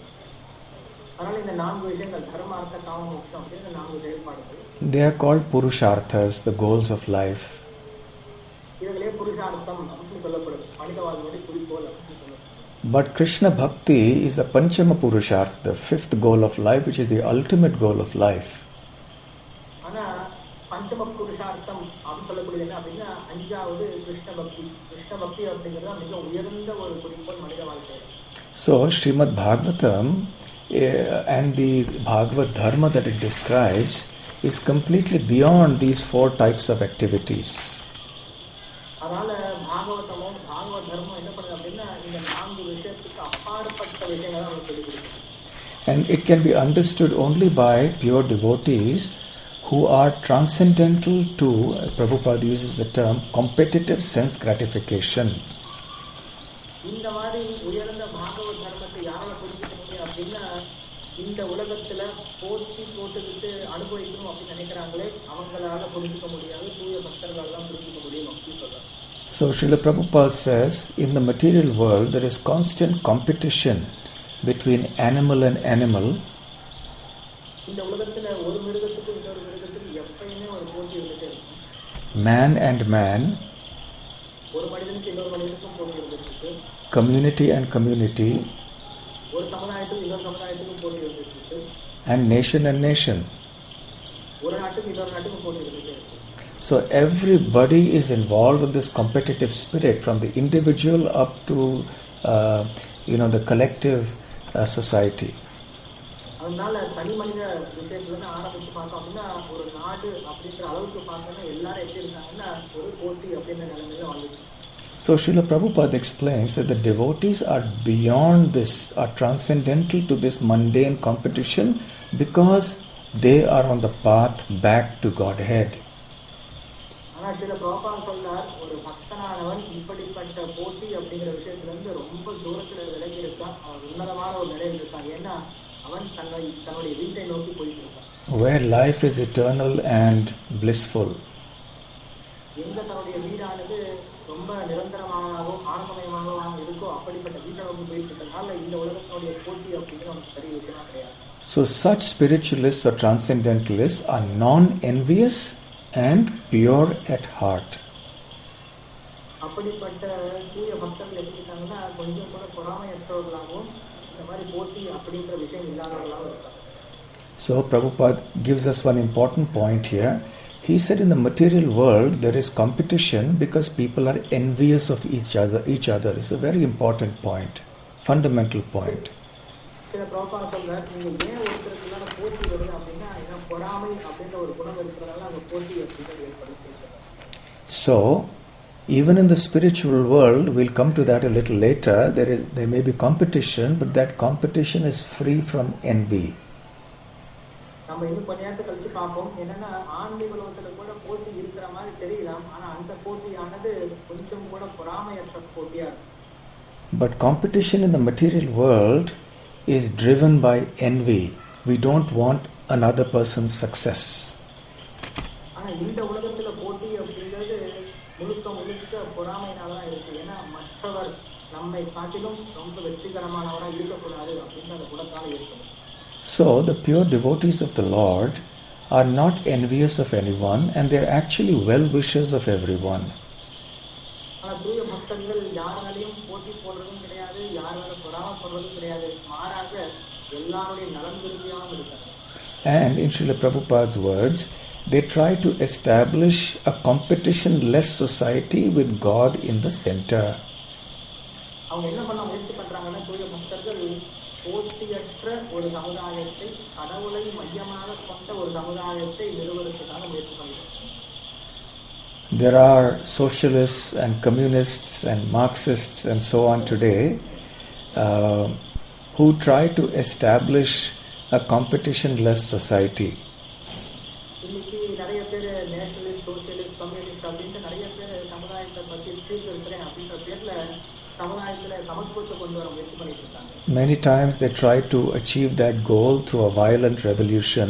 அதனால இந்த நான்கு விஷயங்கள் தர்ம அர்த்த காம மோட்சம் அப்படிங்கிற நான்கு செயல்பாடுகள். They are called purusharthas, the goals of life. இதுகளே புருஷார்த்தம் அப்படின்னு சொல்லப்படுது. மனித வாழ்க்கையோட குறிக்கோள் அப்படின்னு சொல்லப்படுது. But Krishna Bhakti is the Panchama Purushartha, the fifth goal of life, which is the ultimate goal of life. ஆனா பஞ்சம புருஷார்த்தம் அப்படின்னு சொல்லக்கூடியது என்ன அப்படின்னா அஞ்சாவது கிருஷ்ண பக்தி. கிருஷ்ண பக்தி அப்படிங்கிறது மிக உயர்ந்த ஒரு குறிக்கோள் மனித வாழ்க்கை. So Srimad Bhagavatam and the Bhagavad Dharma that it describes is completely beyond these four types of activities. அதனால பாகவதமும் பாகவத் தர்மம் என்ன பண்ணுது அப்படின்னா இந்த நான்கு விஷயத்துக்கு அப்பாற்பட்ட விஷயங்களை நமக்கு சொல்லிக் கொடுக்குது. And it can be understood only by pure devotees who are transcendental to, Prabhupada uses the term, competitive sense gratification. இந்த மாதிரி உயர்ந்த பாகவத் தர்மத்தை யாரால புரிஞ்சுக்க முடியும் அப்படின்னா இந்த உலகத்துல போட்டி போட்டுக்கிட்டு அனுபவிக்கணும் அப்படின்னு நினைக்கிறாங்களே அவங்களால புரிஞ்சுக்க முடியாது, தூய பக்தர்களால் தான் புரிஞ்சுக்க முடியும் அப்படின்னு சொல்றாங்க. So Srila Prabhupada says, in the material world there is constant competition between animal and animal. இந்த உலகத்துல ஒரு மிருகத்துக்கு இன்னொரு மிருகத்துக்கு எப்பயுமே ஒரு போட்டி இருந்துட்டே இருக்கும். Man and man, ஒரு மனிதனுக்கு இன்னொரு மனிதனுக்கும் போட்டி இருந்துட்டு இருக்கு. community and community, ஒரு சமுதாயத்துக்கு இன்னொரு சமுதாயத்துக்கும் போட்டி இருந்துட்டு இருக்கு. and nation. ஒரு நாட்டுக்கு இன்னொரு நாட்டுக்கு போட்டி இருந்துட்டே இருக்கு. So everybody is involved with this competitive spirit, from the individual up to the collective society. அதனால தனி மனித விஷயத்துல ஆரம்பிச்சு பார்த்தோம் அப்படின்னா ஒரு நாடு அப்படின்ற அளவுக்கு பார்த்தோம்னா எல்லாரும் எப்படி இருக்காங்கன்னா ஒரு போட்டி அப்படின்ற நிலைமையில வந்துச்சு. So Srila Prabhupada explains that the devotees are beyond this, are transcendental to this mundane competition because they are on the path back to Godhead. ஆனா ஸ்ரீல பிரபுபாத சொல்றார் ஒரு பக்தனானவன் இப்படிப்பட்ட போட்டி அப்படிங்கிற விஷயத்துல இருந்து ரொம்ப தூரத்துல விலகி இருக்கான், அவன் உன்னதமான ஒரு நிலையில் இருக்கான். ஏன்னா அவன் தன்னுடைய வீட்டை நோக்கி போயிட்டு இருக்கான். Where life is eternal and blissful. எங்க தன்னுடைய வீடானது ரொம்ப நிரந்தரமாகவும் ஆனந்தமயமாகவும் இருக்கோ அப்படிப்பட்ட வீட்டை நோக்கி போயிட்டு இருக்கனால இந்த உலகத்தினுடைய போட்டி அப்படிங்கிற ஒரு பெரிய விஷயமா கிடையாது. So such spiritualists or transcendentalists are non-envious and pure at heart. அப்படிப்பட்ட தூய பக்தர்கள் எப்படி இருக்காங்கன்னா கொஞ்சம் கூட பொறாமையற்றவர்களாகவும் இந்த மாதிரி போட்டி அப்படின்ற விஷயம் இல்லாதவர்களாகவும் இருக்காங்க. So Prabhupada gives us one important point here. He said in the material world there is competition because people are envious of each other. It's a very important point, fundamental point. சில பிரபுபாத சொல்றார், நீங்க ஏன் ஒருத்தருக்குள்ள போட்டி வருது அப்படின்னா ஏன்னா பொறாமை அப்படின்ற ஒரு குணம் இருக்கிறதுனால அந்த போட்டி அப்படின்றது ஏற்படுத்தி. So even in the spiritual world, we'll come to that a little later, there may be competition, but that competition is free from envy. நம்ம இன்னும் கொஞ்ச நேரத்துக்கு கழிச்சு பார்ப்போம். என்னன்னா ஆன்மீக உலகத்துல கூட போட்டி இருக்கிற மாதிரி தெரியலாம், ஆனா அந்த போட்டியானது கொஞ்சம் கூட பொறாமையற்ற போட்டியா இருக்கு. But competition in the material world is driven by envy. We don't want another person's success. ஆனா இந்த உலகத்துல போட்டி அப்படிங்கிறது முழுக்க பொறாமையினாலதான் இருக்கு. ஏன்னா மற்றவர் நம்மை காட்டிலும் ரொம்ப வெற்றிகரமானவரா இருக்கக்கூடாது அப்படின்ற அந்த குணத்தால இருக்கு. So the pure devotees of the Lord are not envious of anyone, and they are actually well-wishers of everyone. ஆனா தூய பக்தர்கள் யாராலையும் போட்டி போடுறதும் கிடையாது, யாரால பொறாமைப்படுறதும் கிடையாது, மாறாக எல்லாருடைய நலன் விரும்பியாகவும் இருக்காங்க. And in Srila Prabhupada's words, they try to establish a competition-less society with God in the center. அவங்க என்ன பண்ண முயற்சி பண்றாங்கன்னா தூய பக்தர்கள் போட்டியற்ற ஒரு சமுதாயத்தை, கடவுளை மையமாக கொண்ட ஒரு சமுதாயத்தை நிறுவனத்துக்காக முயற்சி பண்றாங்க. There are socialists and communists and Marxists and so on today who try to establish a competition-less society. இன்னைக்கு நிறைய பேர் நேஷனலிஸ்ட், சோசியலிஸ்ட், கம்யூனிஸ்ட் அப்படின்ட்டு நிறைய பேர் சமுதாயத்தை பற்றி சீர்திருத்தம் அப்படின்ற பேர்ல சமுதாயத்துல சமத்துவத்தை கொண்டு வர முயற்சி பண்ணிட்டு இருக்காங்க. Many times they try to achieve that goal through a violent revolution.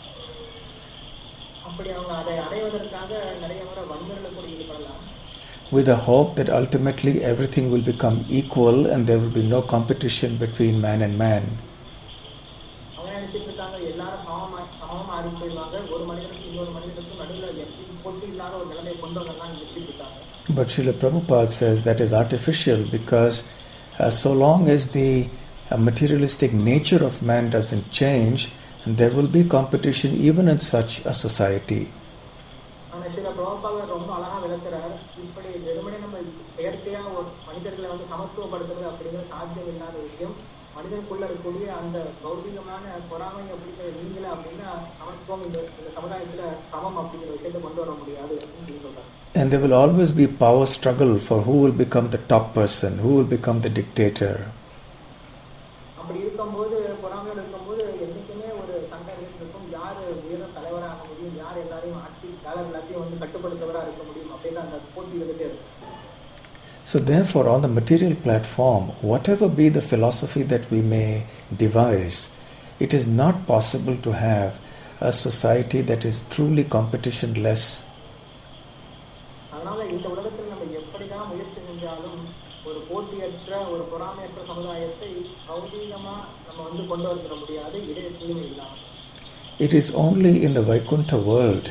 அப்படி அவங்க அதை அடைவதற்காக நிறைய முறை வன்முறையில கூட ஈடுபடலாம். With the hope that ultimately everything will become equal and there will be no competition between man and man. அவங்க நினைச்சிட்டு இருக்காங்க எல்லாரும் சமமா ஆடி போயிடுவாங்க, ஒரு மனிதனுக்கு இன்னொரு மனிதனுக்கும் நடுவில் எப்படி போட்டி இல்லாத ஒரு நிலைமையை கொண்டு வரலாம் நினைச்சிட்டு இருக்காங்க. But Srila Prabhupada says that is artificial because so long as the materialistic nature of man doesn't change, there will be competition even in such a society. ஆனா ஸ்ரீல பிரபுபாதர் ரொம்ப அழகா விளக்குறார், இப்படி வெறுமனே நம்ம செயற்கையா மனிதர்களை சமத்துவப்படுத்துறது அப்படிங்கிறது சாத்தியம் இல்லாத விஷயம். மனிதனுக்குள்ள இருக்கக்கூடிய அந்த பௌதிகமான பொறாமை அப்படிங்கிற நீங்கள அப்படின்னா சமத்துவம் இந்த சமுதாயத்துல சமம் அப்படிங்கிற விஷயத்தை கொண்டு வர முடியாது அப்படின்னு சொல்லி சொல்றாரு. And there will always be power struggle for who will become the top person, who will become the dictator. அப்படி இருக்கும்போது பொறாமையோடு இருக்கும்போது என்னைக்குமே ஒரு சண்டை இருக்கும், யார் உயர தலைவராக முடியும், யார் எல்லாரையும் ஆட்சி எல்லாத்தையும் கட்டுப்படுத்தவராக இருக்க முடியும் அப்படின்னு அந்த போட்டி இருந்துட்டே இருக்கும். So therefore, on the material platform, whatever be the philosophy that we may devise, it is not possible to have a society that is truly competition-less. அதனால இந்த உலகத்தில் நம்ம எப்படிதான் முயற்சி செஞ்சாலும் ஒரு போட்டியற்ற ஒரு பொறாமையற்ற சமுதாயத்தை பௌதீகமா நம்ம கொண்டு வர முடியாது, இடையத்திலும் இல்லாமல். It is only in the Vaikuntha world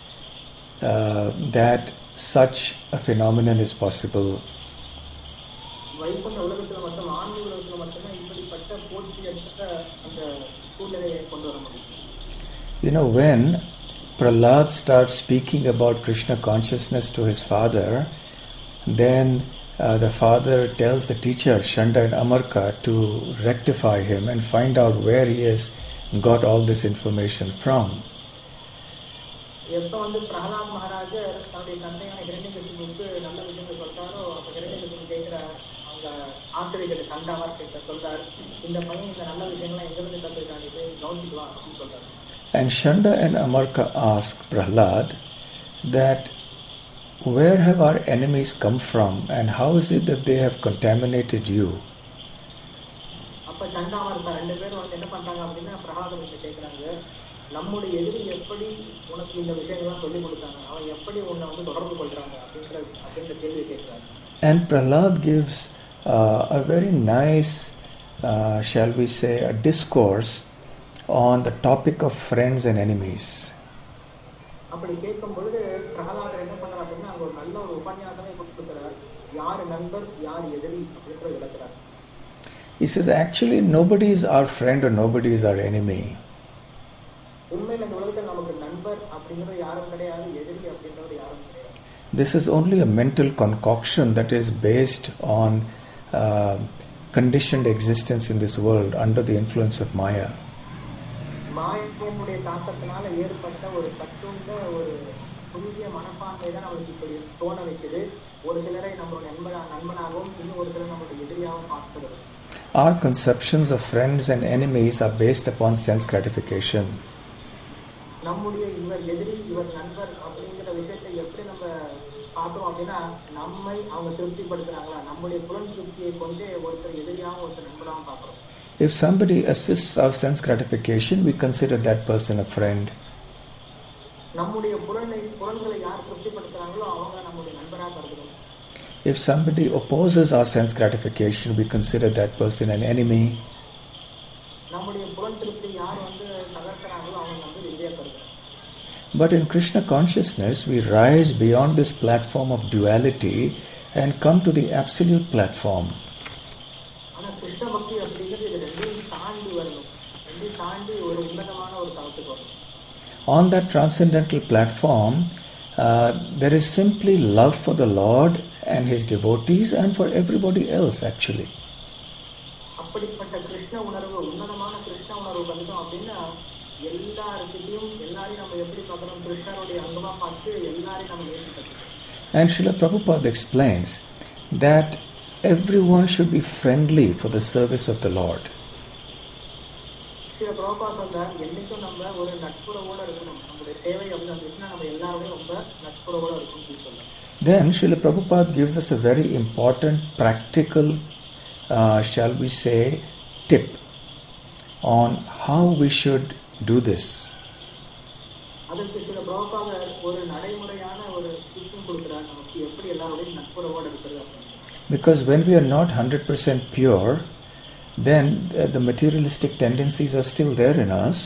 that such a phenomenon is possible. Vaikunta உலகத்துல மட்டும், ஆன்மீக உலகத்துல மட்டும்தான் இப்படிப்பட்ட போட்டியற்ற அந்த சூழ்நிலையை கொண்டு வர முடியும். When Prahlad starts speaking about Krishna consciousness to his father, then the father tells the teacher Shanda and Amarka to rectify him and find out where he has got all this information from. எப்போ பிரஹலாத் மகாராஜர் தன்னுடைய தந்தையான ஹிரண்யகசிபுவுக்கு நல்ல விஷயங்கள் சொல்றாரோ அப்போ ஹிரண்யகசிபு கேட்கிற அவங்க ஆசிரியர்கிட்ட சண்டாவார் கிட்ட சொல்றாரு, இந்த பையன் இந்த நல்ல விஷயங்கள்லாம் எங்கிருந்து கற்றுக்கிட்டான், இது கவனிச்சுட்டு வா அப்படின்னு சொல்றாரு. And Shanda and Amarka ask Prahlad that where have our enemies come from and how is it that they have contaminated you? அப்ப சண்டா அமர்க்கா ரெண்டு பேரும் என்ன பண்றாங்க அப்படின்னா பிரஹலாத் கேட்கிறாங்க, நம்முடைய எதிரி எப்படி உனக்கு இந்த விஷயங்கள்லாம் சொல்லி கொடுத்தாங்க, அவன் எப்படி உன்னை தொடர்பு கொள்றாங்க அப்படின்ற கேள்வி கேட்கிறாங்க. And Prahlad gives a very nice, shall we say, a discourse on the topic of friends and enemies. அப்படி கேட்கும் பொழுது பிரஹலாத் என்ன பண்றாரு அப்படின்னா அங்க ஒரு நல்ல ஒரு உபன்யாசமே கொடுத்துக்கிறார், யார் நண்பர் யார் எதிரி அப்படின்ற விளக்குறார். He says actually nobody is our friend or nobody is our enemy. உண்மையில இந்த உலகத்துல நமக்கு நண்பர் அப்படிங்கிறது யாரும் கிடையாது, எதிரி அப்படிங்கிறது யாரும் கிடையாது. This is only a mental concoction that is based on conditioned existence in this world under the influence of Maya. மாயையினுடைய தாக்கத்தினால ஏற்பட்ட ஒரு கட்டுண்ட ஒரு புதிய மனப்பான்மை தான் நமக்கு இப்படி தோண வைக்குது. ஒரு சிலரை நம்மளுடைய நண்பனாகவும் இன்னும் ஒரு சிலர் நம்மளுடைய எதிரியாகவும் பார்க்கிறது. Our conceptions of friends and enemies are based upon sense gratification. நம்முடைய இவர் எதிரி இவர் நண்பர் அப்படிங்கிற விஷயத்தை எப்படி நம்ம பார்த்தோம் அப்படின்னா நம்மை அவங்க திருப்திப்படுத்துறாங்களா, நம்முடைய புலன் திருப்தியை கொண்டே ஒருத்தர் எதிரியாகவும் ஒருத்தர் நண்பனாகவும் பார்க்கிறோம். If somebody assists our sense gratification, we consider that person a friend. நம்முடைய புலன்களை யார் திருப்திப்படுத்துறாங்களோ அவங்க நம்முடைய நண்பராக கருதுறோம். If somebody opposes our sense gratification, we consider that person an enemy. நம்முடைய புலன் திருப்தி யார் தகர்க்கறாங்களோ அவங்க எதிரியா கருதுறோம். But in Krishna consciousness, we rise beyond this platform of duality and come to the absolute platform. ஆனா கிருஷ்ண பக்தி அப்படிங்கிறது இது ரெண்டையும் தாண்டி வரணும், ரெண்டையும் தாண்டி ஒரு உன்னதமான ஒரு தளத்துக்கு வரணும். On that transcendental platform, there is simply love for the Lord and His devotees and for everybody else actually. அப்படிப்பட்ட கிருஷ்ண உணர்வு, உன்னதமான கிருஷ்ண உணர்வு வந்துட்டோம் அப்படின்னா எல்லாருக்கிட்டையும் எல்லாரையும் நம்ம எப்படி பார்க்கணும், கிருஷ்ணருடைய அங்கமா பார்த்து எல்லாரையும் நம்ம நேசிக்கணும். And Srila Prabhupada explains that everyone should be friendly for the service of the Lord. Srila Prabhupad சொல்றார், என்னைக்கும் நம்ம ஒரு நட்புறவோட இருக்கணும், நம்முடைய சேவை அப்படின்னு வந்துச்சுன்னா நம்ம எல்லாருமே ரொம்ப நட்புறவோட இருக்கணும்னு சொல்றார். Then Srila Prabhupada gives us a very important practical, shall we say, tip on how we should do this. அதற்கு ஸ்ரீல பிரபுபாத் ஒரு நடைமுறையான ஒரு டிப்ஸ் கொடுக்கிறார் நமக்கு எப்படி எல்லாரோடையும் நட்புறவோட இருக்கிறது அப்படின்னு. Because when we are not 100% pure, then the materialistic tendencies are still there in us.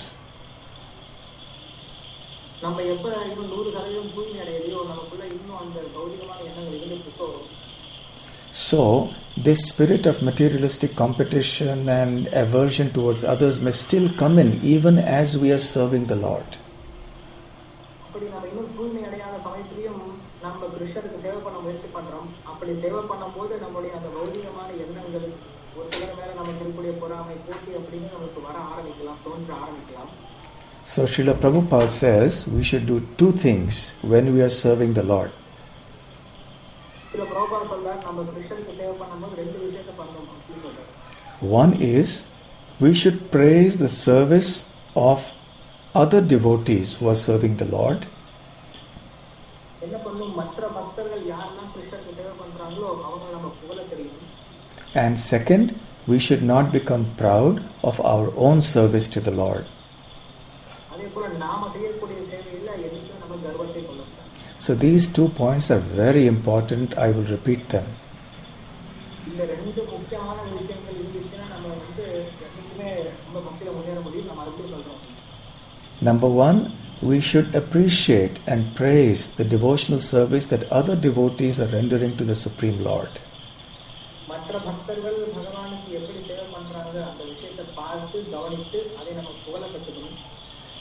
நம்ம எப்ப இன்னும் 100% தூய்மை அடையலையோ நமக்குள்ள இன்னும் அந்த பௌதிகமான எண்ணங்கள் இருந்துட்டு இருக்கோ. So this spirit of materialistic competition and aversion towards others may still come in even as we are serving the Lord. அப்படி நம்ம இன்னும் தூய்மை அடையாத சமயத்திலையும் நம்ம கிருஷ்ணருக்கு சேவை பண்ண முயற்சி பண்றோம். அப்படி சேவை பண்ணும்போது நம்மளுடைய அந்த பௌதிகமான எண்ணங்கள் ஒரு சிலர் மேல நமக்கு இருக்கக்கூடிய பொறாமை போட்டி அப்படின்னு நமக்கு வர ஆரம்பிக்கலாம், தோன்ற ஆரம்பிக்கலாம். So Srila Prabhupada says we should do two things when we are serving the Lord. Srila Prabhupad சொல்றார், நம்ம கிருஷ்ணருக்கு சேவை பண்ணும்போது ரெண்டு விஷயத்தை பண்ணணும் அப்படின்னு சொல்றார். One is we should praise the service of other devotees who are serving the Lord. என்ன பண்ணணும், மற்ற பக்தர்கள் யாரெல்லாம் கிருஷ்ணருக்கு சேவை பண்றாங்களோ அவங்க நம்ம புகழ தெரியும். And second, we should not become proud of our own service to the Lord. அதே போல நாம செய்யக்கூடிய சேவையில என்னைக்கும் நம்ம கர்வத்தை கொள்ளக்கூடாது. So these 2 points are very important. I will repeat them. இந்த ரெண்டு முக்கியமான விஷயங்கள் இருந்துச்சுன்னா நம்ம என்னைக்குமே நம்ம பக்தியில முன்னேற முடியும். நம்ம மறுபடியும் சொல்றோம். Number 1, we should appreciate and praise the devotional service that other devotees are rendering to the Supreme Lord. மற்ற பக்தர்கள் பகவானுக்கு எப்படி சேவை பண்றாங்க அந்த விஷயத்தை பார்த்து கவனித்து அதை நம்ம புகழ கற்றுக்கணும்.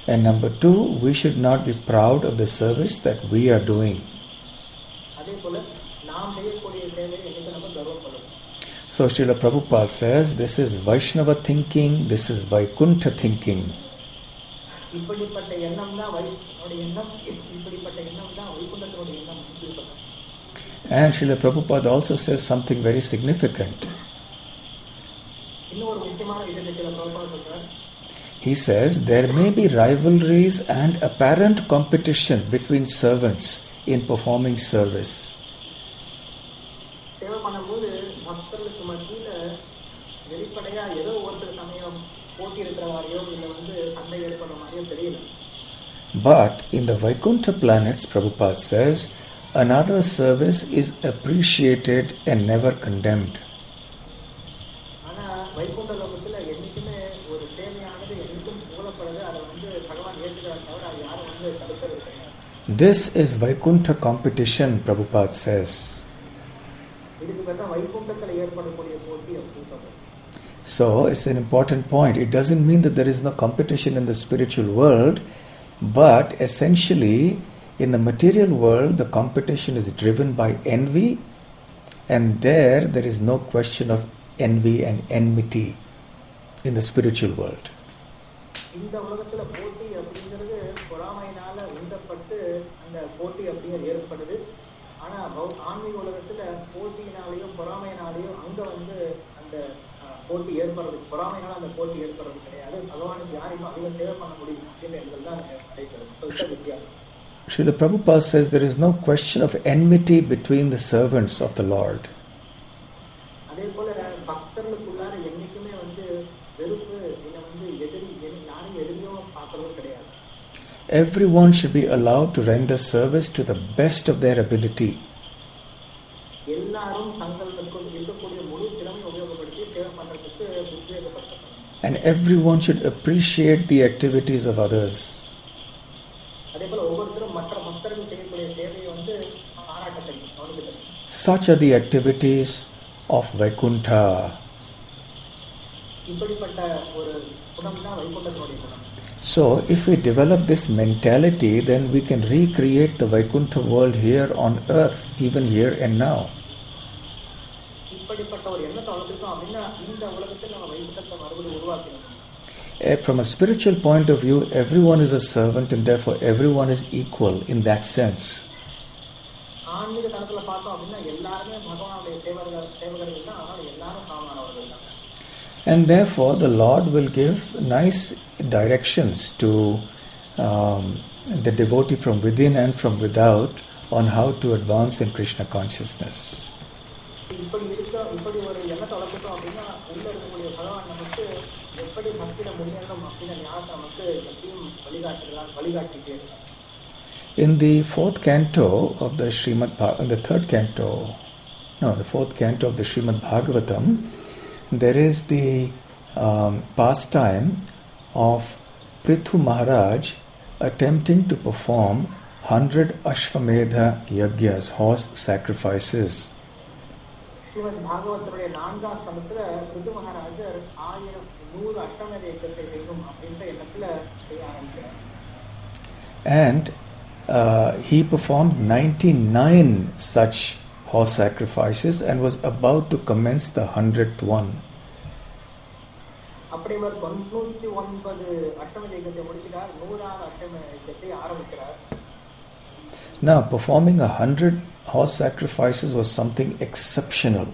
And number two, we should not be proud of the service that we are doing. அதே போல நாம் செய்யக்கூடிய சேவையை என்னைக்கு நம்ம கர்வப்படணும். So Srila Prabhupada says, this is Vaishnava thinking, this is Vaikuntha thinking. இப்படிப்பட்ட எண்ணம் தான் வைஷ்ணவனுடைய எண்ணம், இப்படிப்பட்ட எண்ணம் தான் வைகுண்டத்தினுடைய எண்ணம் என்று சொல்றார். And Srila Prabhupada also says something very significant. இன்னொரு முக்கியமான விஷயத்தை ஸ்ரீல பிரபுபாத் சொல்றார். He says, there may be rivalries and apparent competition between servants in performing service. சேவை பண்ணும்போது பக்தர்களுக்கு மத்தியில வெளிப்படையா ஏதோ ஒரு சில சமயம் போட்டி இருக்கிற மாதிரியோ இல்ல சண்டை ஏற்படுற மாதிரியோ தெரியல. But in the Vaikuntha planets, Prabhupada says, another service is appreciated and never condemned. ஆனா வைகுண்ட லோகத்துல என்னைக்குமே ஒரு சேவையானது என்னைக்கும் புகழப்படுது, அதை பகவான் ஏற்றுக்கிறார் தவிர அது யாரும் தடுக்கிறது கிடையாது. This is Vaikuntha competition, Prabhupada says. இதுக்கு பேர் தான் வைகுண்டத்துல ஏற்படக்கூடிய போட்டி அப்படின்னு சொல்றாரு. So it's an important point. It doesn't mean that there is no competition in the spiritual world, but essentially in the material world the competition is driven by envy, and there is no question of envy and enmity in the spiritual world. இந்த உலகத்துல போட்டி அப்படிங்கிறது பொறாமையினால உந்தப்பட்டு அந்த போட்டி அப்படிங்கிறது ஏற்படுது. ஆனா ஆன்மீக உலகத்துல போட்டியினாலேயும் பொறாமையினாலேயும் அங்க அந்த போட்டி ஏற்படுறது, பொறாமையினால அந்த போட்டி ஏற்படுறது கிடையாது. பகவானுக்கு யாரையும் அதிக சேவை பண்ண முடியும் அப்படின்ற எண்ணங்கள் தான் நடைபெறும். வித்தியாசம். Srila Prabhupada says there is no question of enmity between the servants of the Lord. அதே போல பக்தர்களுக்குள்ளார என்னைக்குமே வெறுப்பு இல்ல எதிரி யாரையும் எதிரியோ பார்க்கறது கிடையாது. Everyone should be allowed to render service to the best of their ability. எல்லாரும் தங்களுக்கு இருக்கக்கூடிய முழு திறமை உபயோகப்படுத்தி சேவை பண்றதுக்கு உத்வேகப்படுத்தணும். And everyone should appreciate the activities of others. அதே போல ஒவ்வொருத்தரும் மற்ற பக்தர்கள் செய்யக்கூடிய சேவையை பாராட்டணும், கவனிக்கணும். Such are the activities of Vaikuntha. இப்படிப்பட்ட ஒரு குணம் தான் வைகுண்டத்தினுடைய குணம். So, if we develop this mentality, then we can recreate the Vaikuntha world here on earth, even here and now. இப்படிப்பட்ட ஒரு எண்ணத்தை வளர்த்துட்டோம் அப்படின்னா இந்த உலகத்தில் நம்ம வைகுண்டத்தை மறுபடியும் உருவாக்கணும். From a spiritual point of view, everyone is a servant and therefore everyone is equal in that sense. ஆன்மீக தளத்துல பார்த்தோம் அப்படின்னா எல்லாருமே பகவானுடைய சேவகர்கள் தான், ஆனால் எல்லாரும் சமமானவர்கள் தான். And therefore the Lord will give nice directions to the devotee from within and from without on how to advance in Krishna consciousness. இப்படி ஒரு எண்ணத்தை வளர்த்துட்டோம் அப்படின்னா உள்ள இருக்கக்கூடிய பகவான் நமக்கு எப்படி பக்தியில முன்னேறணும் அப்படின்ற ஞானத்தை நமக்கு எப்படியும் வழிகாட்டிட்டே இருக்கார். In the fourth canto of the fourth canto of the Srimad Bhagavatam, there is the pastime of Prithu Maharaj attempting to perform 100 Ashvamedha Yagyas, horse sacrifices. Srimad பாகவதருடைய 4ஆம் ஸ்கந்தத்துல பிருது மகாராஜர் 100 அஷ்டமேத யஜ்ஞத்தை செய்யணும் அப்படின்ற எண்ணத்துல செய்ய ஆரம்பிக்கிறார். And he performed 99 such horse sacrifices and was about to commence the 100th one. அப்படி அவர் 99 அஷ்டமேத யஜ்ஞத்தை முடிச்சிட்டார், 100ஆவது அஷ்டமேத யஜ்ஞத்தை ஆரம்பிக்கிறார். Now, performing 100 horse sacrifices was something exceptional.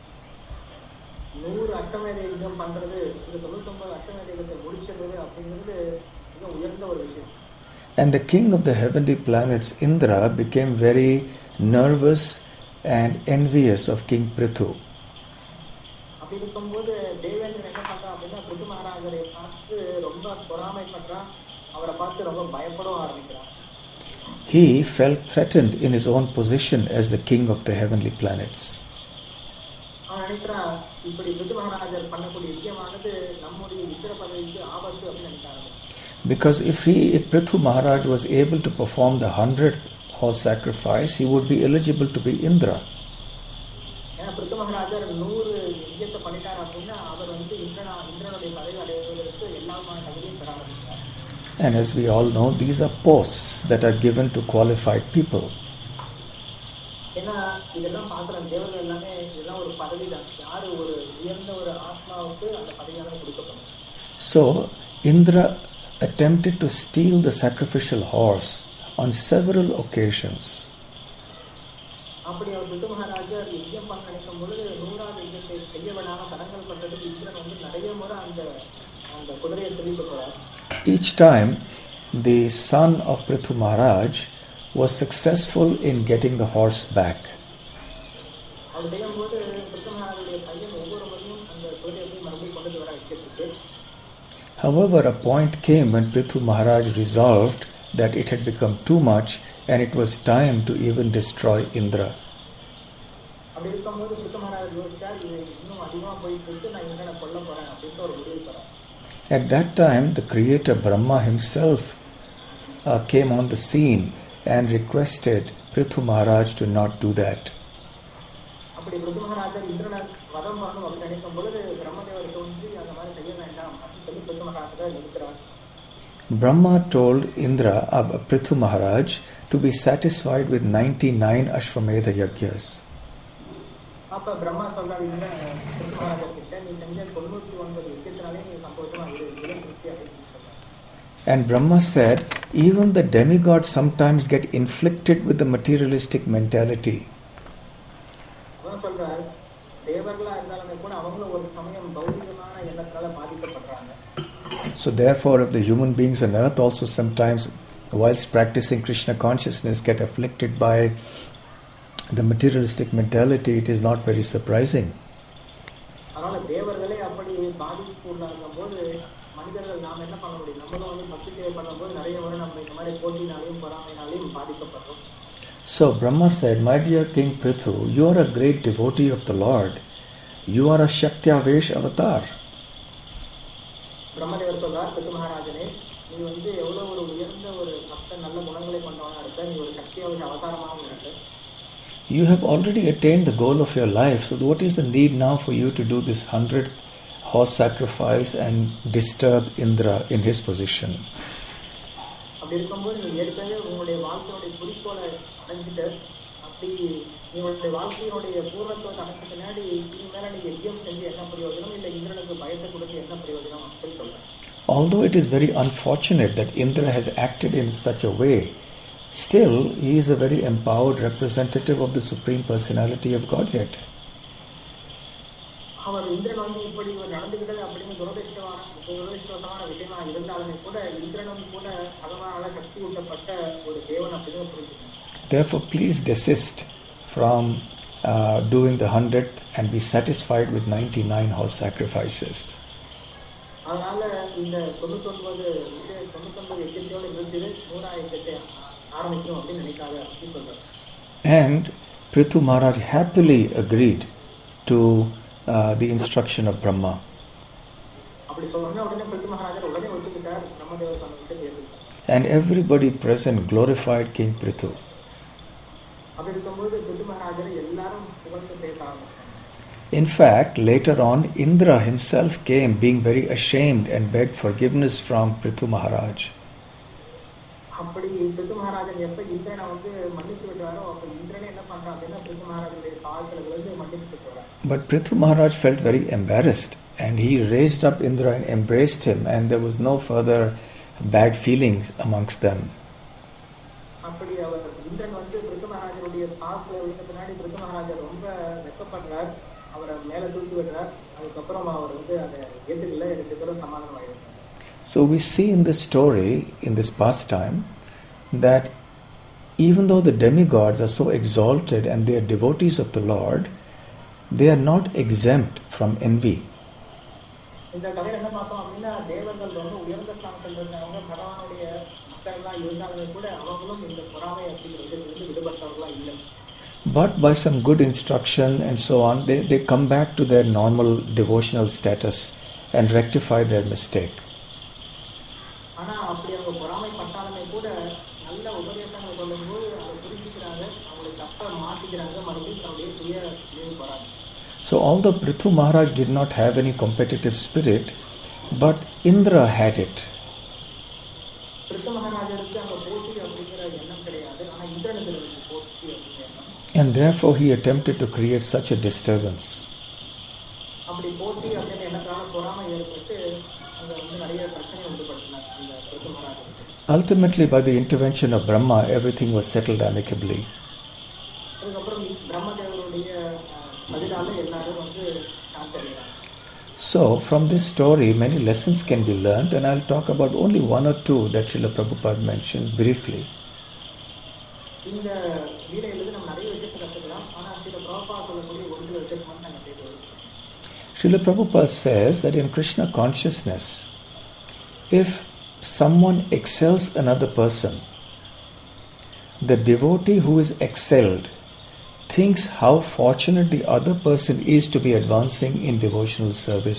100 அஷ்டமேத யஜ்ஞம் பண்றது, இந்த 99 அஷ்டமேத யஜ்ஞத்தை முடிச்சிடுறது அப்படிங்கிறது மிக உயர்ந்த ஒரு விஷயம். And the king of the heavenly planets, Indra, became very nervous and envious of King Prithu. அப்படி இருக்கும்போது தேவேந்திரன் என்ன பண்றான் அப்படின்னா பிருது மகாராஜரை பார்த்து ரொம்ப பொறாமைப்படுறான், அவரை பார்த்து ரொம்ப பயப்படவும் ஆரம்பிக்கிறான். He felt threatened in his own position as the king of the heavenly planets. அவன் நினைக்கிறான் இப்படி பிருது மகாராஜர் பண்ணக்கூடிய யஜ்ஞமானது நம்முடைய இந்திர பதவிக்கு ஆபத்து அப்படின்னு நினைக்கிறாங்க. Because if Prithu Maharaj was able to perform the 100th horse sacrifice, he would be eligible to be Indra. ஏன்னா பிருது மகாராஜர் 100 யஜ்ஞத்தை பண்ணிட்டார் அப்படின்னா அவர் இந்திரனுடைய பதவி அடைவதற்கு எல்லா தகுதியும் பெற ஆரம்பிக்கிறார். And as we all know, these are posts that are given to qualified people. ஏன்னா இதெல்லாம் பார்க்கலாம், தேவர்கள் எல்லாமே இதெல்லாம் ஒரு பதவி தான். யாரு ஒரு உயர்ந்த ஒரு ஆத்மாவுக்கு அந்த பதவியாக கொடுக்கப்படும். So Indra attempted to steal the sacrificial horse on several occasions. அப்படி அவர் பிருகு மகாராஜர் யஜ்ஞம் பண்ண நினைக்கும் பொழுது 100வது யஜ்ஞத்தை செய்ய வேண்டாம் தடங்கல் பண்றதுக்கு இந்திரன் வந்து நிறைய முறை அந்த குதிரையை திருப்பி போறார். Each time the son of Prithu Maharaj was successful in getting the horse back. அவர் செய்யும்போது பிருகு மகாராஜுடைய பையன் ஒவ்வொரு முறையும் அந்த குதிரையை போய் மறுபடியும் கொண்டு வர வைக்கிறதுக்கு. However, a point came when Prithu Maharaj resolved that it had become too much and it was time to even destroy Indra. அப்படி இருக்கும்போது பிருகு மகாராஜ் யோசிச்சார், இது இன்னும் அதிகமாக போயிட்டு இருக்கு, நான் இந்திரனை கொல்ல போறேன் அப்படின்னு ஒரு முடிவு பண்ணார். At that time, the creator Brahma himself came on the scene and requested Prithu Maharaj to not do that. அப்படி பிருகு மகாராஜர் இந்திரனை வதம் பண்ணணும் அப்படின்னு நினைக்கும் பொழுது பிரம்மதேவர் தோன்றி அந்த மாதிரி செய்ய வேண்டாம் அப்படின்னு சொல்லி Bhrigu மகாராஜரை நிறுத்துறார். Brahma told Prithu Maharaj to be satisfied with 99 Ashwamedha Yagyas. அப்ப பிரம்மா சொல்றாரு இந்திரன் பிருகு மகாராஜர் கிட்ட, நீ செஞ்ச 99 யஜ்ஞத்தினாலே நீ சந்தோஷமா இரு, இதிலே திருப்தி அடைன்னு சொல்றாரு. And Brahma said, even the demigods sometimes get inflicted with the materialistic mentality. அவன் சொல்றார், தேவர்களா இருந்தாலுமே கூட அவங்களும் ஒரு சமயம் பௌதிகமான எண்ணத்தால பாதிக்கப்படுறாங்க. So therefore, if the human beings on earth also sometimes, whilst practicing Krishna consciousness, get afflicted by the materialistic mentality, it is not very surprising. அதனால தேவர்களே அப்படி பாதிப்பு உள்ளாகும்போது மனிதர்கள் நாம் என்ன பண்ண முடியும்? நம்மளும் வந்து பக்தி சேவை பண்ணும்போது நிறைய முறை நம்ம இந்த மாதிரி போட்டினாலையும் பொறாமைனாலையும் பாதிக்கப்படுறோம். So Brahma said, my dear King Prithu, you are a great devotee of the Lord. You are a Shaktyavesh avatar. பிரம்மதேவர் சொல்றார், பிருகு மகாராஜனே, நீ வந்து எவ்வளவு ஒரு உயர்ந்த ஒரு பக்த நல்ல குணங்களை கொண்டவனா இருக்க, நீ ஒரு சக்தியாவேஷ அவதாரமாகவும் இருக்க. You have already attained the goal of your life, so what is the need now for you to do this 100th horse sacrifice and disturb Indra in his position? அப்படி இருக்கும்போது நீ ஏற்கனவே உங்களுடைய வாழ்க்கையுடைய குறிக்கோளை அடைஞ்சிட்டு, அப்படி நீ உங்களுடைய வாழ்க்கையினுடைய பூர்ணத்துவத்தை அடைஞ்ச பின்னாடி இனிமேல நீ யஜ்ஞம் செஞ்சு என்ன பிரயோஜனம், இல்லை இந்திரனுக்கு பயத்தை கொடுத்து என்ன பிரயோஜனம் அப்படின்னு சொல்றேன். Although it is very unfortunate that Indra has acted in such a way, still he is a very empowered representative of the Supreme Personality of Godhead. அவர் இந்திரன் வந்து இப்படி நடந்துகிட்டது அப்படின்னு துரதிருஷ்டவசமான விஷயமா இருந்தாலுமே கூட இந்திரனும் கூட பகவானால சக்தி ஊட்டப்பட்ட ஒரு தேவன் அப்படின்னு புரிஞ்சுக்கணும். Therefore, please desist from doing the 100th and be satisfied with 99 horse sacrifices. அதனால இந்த 99 யஜ்ஞத்தோடு நிறுத்திடு 100 யஜ்ஞத்தை ஆரம்பிக்கணும் அப்படின்னு நினைக்காத அப்படின்னு சொல்றாரு. And Prithu Maharaj happily agreed to the instruction of Brahma. அப்படி சொன்ன உடனே பிருகு மகாராஜர் உடனே ஒத்துக்கிட்டார், பிரம்மதேவர் சொன்னதை கேட்டார். And everybody present glorified King Prithu. அப்படி இருக்கும்போது பிருகு மகாராஜரை எல்லாரும் புகழ்ந்து பேச ஆரம்பித்தார். In fact, later on, Indra himself came being very ashamed and begged forgiveness from Prithu Maharaj. அப்படி பிருகு மகாராஜன் எப்ப இந்திரனை வந்து மன்னிச்சு விடுறாரோ அப்ப இந்திரனே என்ன பண்றான் அப்படின்னா பிருகு மகாராஜனுடைய கால்களை விழுந்து மன்னிச்சு போறார். But Prithu Maharaj felt very embarrassed and he raised up Indra and embraced him, and there was no further bad feelings amongst them. அப்படி அவர் இந்திரன் வந்து பிருகு மகாராஜனுடைய கால்களை விழுந்த பின்னாடி பிருகு மகாராஜர் ரொம்ப வெட்கப்படுறார், அவரை மேல தூக்கி விடுறார். அதுக்கப்புறம் அவர் வந்து அதை ஏத்துக்கல, 2 பேரும் சமாதானம் ஆயிடுறாங்க. So we see in this story, in this pastime, that even though the demigods are so exalted and they are devotees of the Lord, they are not exempt from envy. இந்த கதையில என்ன பார்த்தோம் அப்படின்னா தேவர்கள் ரொம்ப உயர்ந்த ஸ்தானத்தில் இருந்தவங்க பகவானுடைய பக்தர்களா இருந்தாலுமே கூட அவங்களும் இந்த பொறாமை அப்படிங்கிறது விடுபட்டவர்களா இல்லை. But by some good instruction and so on, they come back to their normal devotional status and rectify their mistake. ஆனா அப்படி அவங்க பொறாமை பட்டாலுமே கூட நல்ல உபதேசங்கள் சொல்லும்போது அதை புரிஞ்சுக்கிறாங்க, அவங்களை தப்ப மாத்திக்கிறாங்க, மறுபடியும் தன்னுடைய சுய நினைவு போறாங்க. So although Prithu Maharaj did not have any competitive spirit, but Indra had it. எண்ணம் கிடையாது. ஆனா இந்திரனுக்கு இருந்துச்சு போட்டி அப்படிங்கிற எண்ணம். And therefore he attempted to create such a disturbance. அப்படி போட்டி அப்படின்ற எண்ணத்தால பொறாமை ஏற்பட்டு அங்க வந்து நிறைய பிரச்சனை உண்டுபடுத்தினார் அந்த Bhrigu மகாராஜருக்கு. Ultimately, by the intervention of Brahma, everything was settled amicably. அதுக்கப்புறம் பிரம்மதேவருடைய பதிலால எல்லாரும் வந்து சாந்தடைகிறாங்க. So, from this story, many lessons can be learned, and I'll talk about only one or two that Srila Prabhupada mentions briefly. இந்த லீலையிலிருந்து நம்ம நிறைய விஷயத்தை கற்றுக்கலாம். ஆனால் ஸ்ரீல பிரபுபாதா சொல்லக்கூடிய ஒரு சில விஷயத்தை மட்டும் நாங்கள் பேசுவோம். Srila Prabhupada says that in Krishna consciousness, if someone excels another person, the devotee who is excelled thinks how fortunate the other person is to be advancing in devotional service.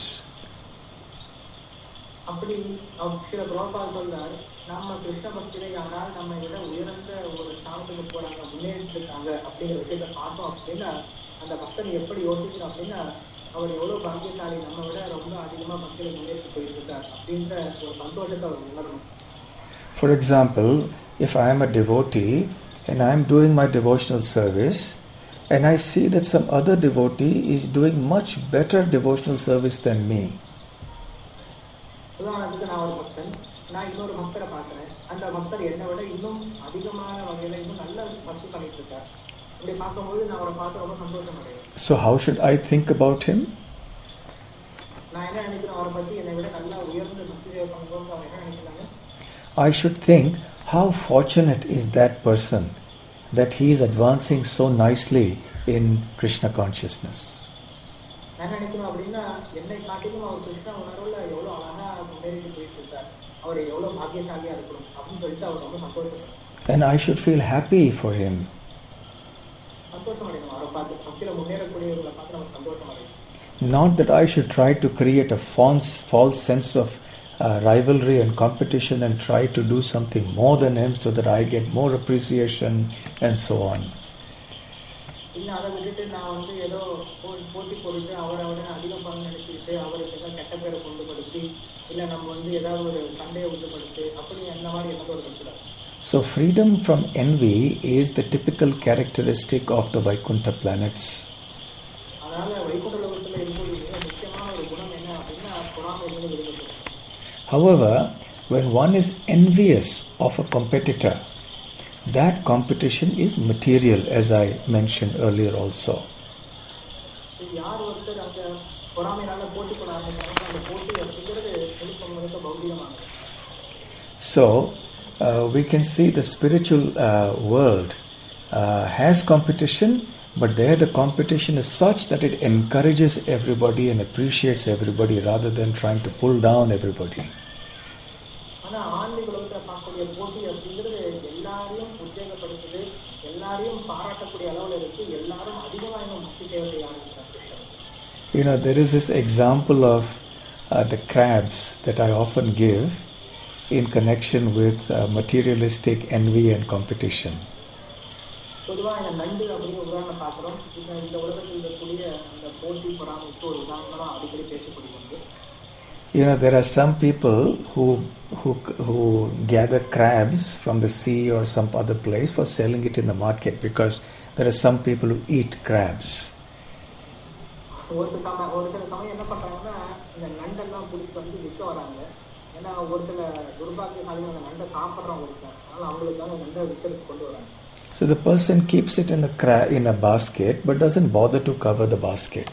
அப்படி ஸ்ரீல பிரபுபாதா சொல்றார், நம்ம கிருஷ்ண பக்தியில யாரால் நம்மை விட உயர்ந்த ஒரு ஸ்தானத்துக்கு போறாங்க, முன்னேறிட்டு இருக்காங்க அப்படிங்கிற விஷயத்தை பார்த்தோம் அப்படின்னா அந்த பக்தன் எப்படி யோசிக்கணும் அப்படின்னா அவர் எவ்வளவு பாக்கியசாலி, நம்ம விட ரொம்ப அதிகமா பக்தியில முன்னேற்றி போயிட்டு இருக்கார் அப்படின்ற ஒரு சந்தோஷத்தை அவர் உணரணும். For example, if I am a devotee and I am doing my devotional service and I see that some other devotee is doing much better devotional service than me. உதாரணத்துக்கு நான் ஒரு பக்தன், நான் இன்னொரு பக்தரை பார்க்கிறேன், அந்த பக்தர் என்னை விட இன்னும் அதிகமான வகையில இன்னும் நல்ல பக்தி பண்ணிட்டு இருக்கார். அப்படி பார்க்கும்போது நான் அவரை பார்த்து ரொம்ப சந்தோஷம் அடைகிறேன். So how should I think about him? நான் என்ன நினைக்கிறேன், அவரை பத்தி என்னை விட நல்லா உயர்ந்த பக்தி சேவை பண்ணும்போது அவர் என்ன நினைக்கிறாங்க? I should think how fortunate is that person that he is advancing so nicely in Krishna consciousness. நான் நினைக்கணும் அப்படின்னா என்னை காட்டிலும் அவர் கிருஷ்ண உணர்வுல எவ்வளவு அழகா முன்னேறிட்டு போயிட்டு இருக்கார், அவர் எவ்வளவு பாக்கியசாலியா இருக்கணும் அப்படின்னு சொல்லிட்டு அவர் ரொம்ப சந்தோஷப்படுறார். And I should feel happy for him. சந்தோஷம் அடையணும், அவரை பார்த்து பக்தியில முன்னேறக்கூடியவர்களை பார்த்து நம்ம சந்தோஷம் அடையணும். Not that I should try to create a false sense of rivalry and competition and try to do something more than him so that I get more appreciation and so on. இல்ல அதை விட்டுட்டு நான் வந்து ஏதோ போட்டி போட்டு அவரை அதிகம் பண்ண நினைச்சுக்கிட்டு அவருக்கு ஏதாவது கெட்ட பேரை கொண்டுபடுத்தி இல்ல நம்ம வந்து ஏதாவது ஒரு சண்டையை உண்டுபடுத்து அப்படி அந்த மாதிரி என்னதோட இருக்கிறார். So freedom from envy is the typical characteristic of the Vaikuntha planets. அதனால வைகுண்ட லோகத்துல இருக்கக்கூடிய மிக முக்கியமான ஒரு குணம் என்ன அப்படின்னா பொறாமையிலிருந்து விடுபடுறது. However, when one is envious of a competitor, that competition is material, as I mentioned earlier also. யார் ஒருத்தர் அந்த பொறாமையினால போட்டி போட ஆரம்பிச்சாங்க, அந்த போட்டி அப்படிங்கிறது முழுக்க பௌதிகமானது. So we can see the spiritual world has competition, but there the competition is such that it encourages everybody and appreciates everybody rather than trying to pull down everybody. ஆனா ஆன்மீக உலகத்துல பார்க்கக்கூடிய போட்டி அப்படிங்கிறது எல்லாரையும் உத்வேகப்படுத்துது, எல்லாரையும் பாராட்டக்கூடிய அளவுல இருக்கு, எல்லாரும் அதிகமா இன்னும் பக்தி சேவை செய்ய ஆரம்பிக்கிறாங்க Krishnan. There is this example of the crabs that I often give in connection with materialistic envy and competition. பொதுவா இந்த நண்டு அப்படிங்கிற உதாரணம் பார்க்கிறோம். இந்த உலகத்தில் இருக்கக்கூடிய அந்த போட்டி பொறாமைக்கு ஒரு உதாரணமா அடிக்கடி பேசப்படுகிறது. There are some people who gather crabs from the sea or some other place for selling it in the market because there are some people who eat crabs. ஒரு சில சமயம் என்ன பண்றாங்கன்னா இந்த நண்டெல்லாம் பிடிச்சி வந்து விற்க வராங்க. ஏன்னா ஒரு சில துர்பாக்கியசாலிகள் அந்த நண்டை சாப்பிட்றவங்க இருக்காங்க, அதனால அவங்களுக்காக நண்டை விற்கிறதுக்கு கொண்டு வராங்க. So the person keeps it in a basket but doesn't bother to cover the basket.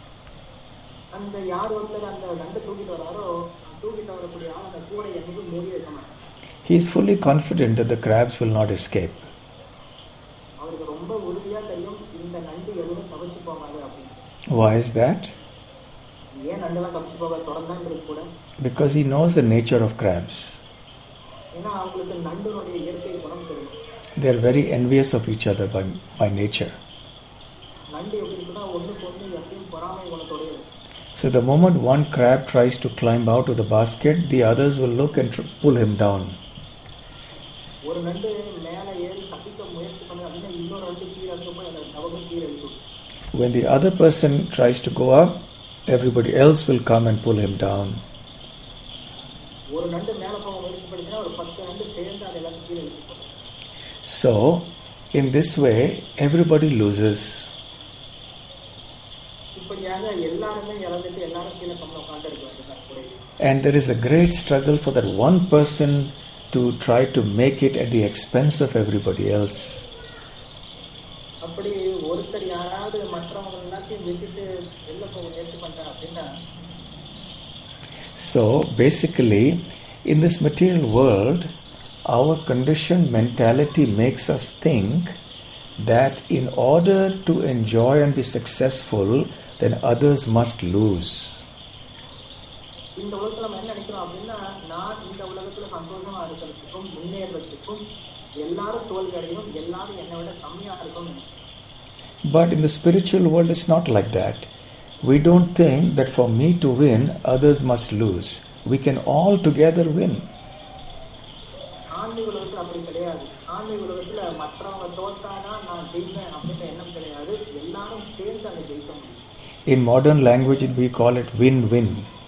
அந்த யார் ஒருத்தர் அந்த நண்டை தூக்கிட்டு வராரோ, தூக்கிட்டு வரக்கூடிய ஆள் அந்த கூடை என்னைக்கும் மூடி வைக்க மாட்டாங்க. He is fully confident that the crabs will not escape. அவருக்கு ரொம்ப உறுதியா தெரியும் இந்த நண்டு எதுவும் தப்பிச்சு போகாது அப்படின்னு. Why is that? ஏன் நண்டெல்லாம் தப்பிச்சு போக தொடர்ந்தான் இருக்கு கூட? Because he knows the nature of crabs. ஏன்னா அவங்களுக்கு நண்டுனுடைய இயற்கை குணம் தெரியும். They are very envious of each other by nature. நண்டு எப்படி இருக்குன்னா ஒண்ணுக்கு ஒண்ணு எப்பவும் பொறாமை குணத்தோட இருக்கு. So the moment one crab tries to climb out of the basket, the others will look and pull him down. ஒரு நண்டு மேல ஏறி தப்பிக்க முயற்சி பண்ண அப்படின்னா இன்னொரு நண்டு கீழே இருக்கப்போ அந்த தவகம் கீழே இழுக்கும். When the other person tries to go up, everybody else will come and pull him down. ஒரு நண்டு மேல போக முயற்சி பண்ணினா ஒரு 10 நண்டு சேர்ந்து அதை எல்லாம் கீழே இழுக்கும். So, in this way, everybody loses. இப்படியாக எல்லாருமே இறந்துட்டு எல்லாரும் கீழே கம்மில் உட்காந்துருக்க வேண்டியதான். And there is a great struggle for that one person to try to make it at the expense of everybody else. அப்படி ஒருத்தர் யாராவது மற்றவங்க எல்லாத்தையும் விட்டுட்டு வெளில போக முயற்சி பண்றாங்க அப்படின்னா. So basically, in this material world, our conditioned mentality makes us think that in order to enjoy and be successful, then others must lose. இந்த உலகத்துல நம்ம என்ன நினைக்கிறோம் அப்படின்னா, நான் இந்த உலகத்துல சந்தோஷமா இருக்கிறதுக்கும் முன்னேறதுக்கும் எல்லாரும் தோல்வி அடையணும், எல்லாரும் என்னை விட கம்மியா இருக்கணும். But in the spiritual world, it's not like that. We don't think that for me to win, others must lose. We can all together win. ஆன்மீக உலகத்துல அப்படி கிடையாது. ஆன்மீக உலகத்துல மற்றவங்க தோத்தானா நான் ஜெயிப்பேன் அப்படின்ற எண்ணம் கிடையாது. எல்லாரும் சேர்ந்து அதை ஜெயிக்க முடியும். In modern language, we call it win-win.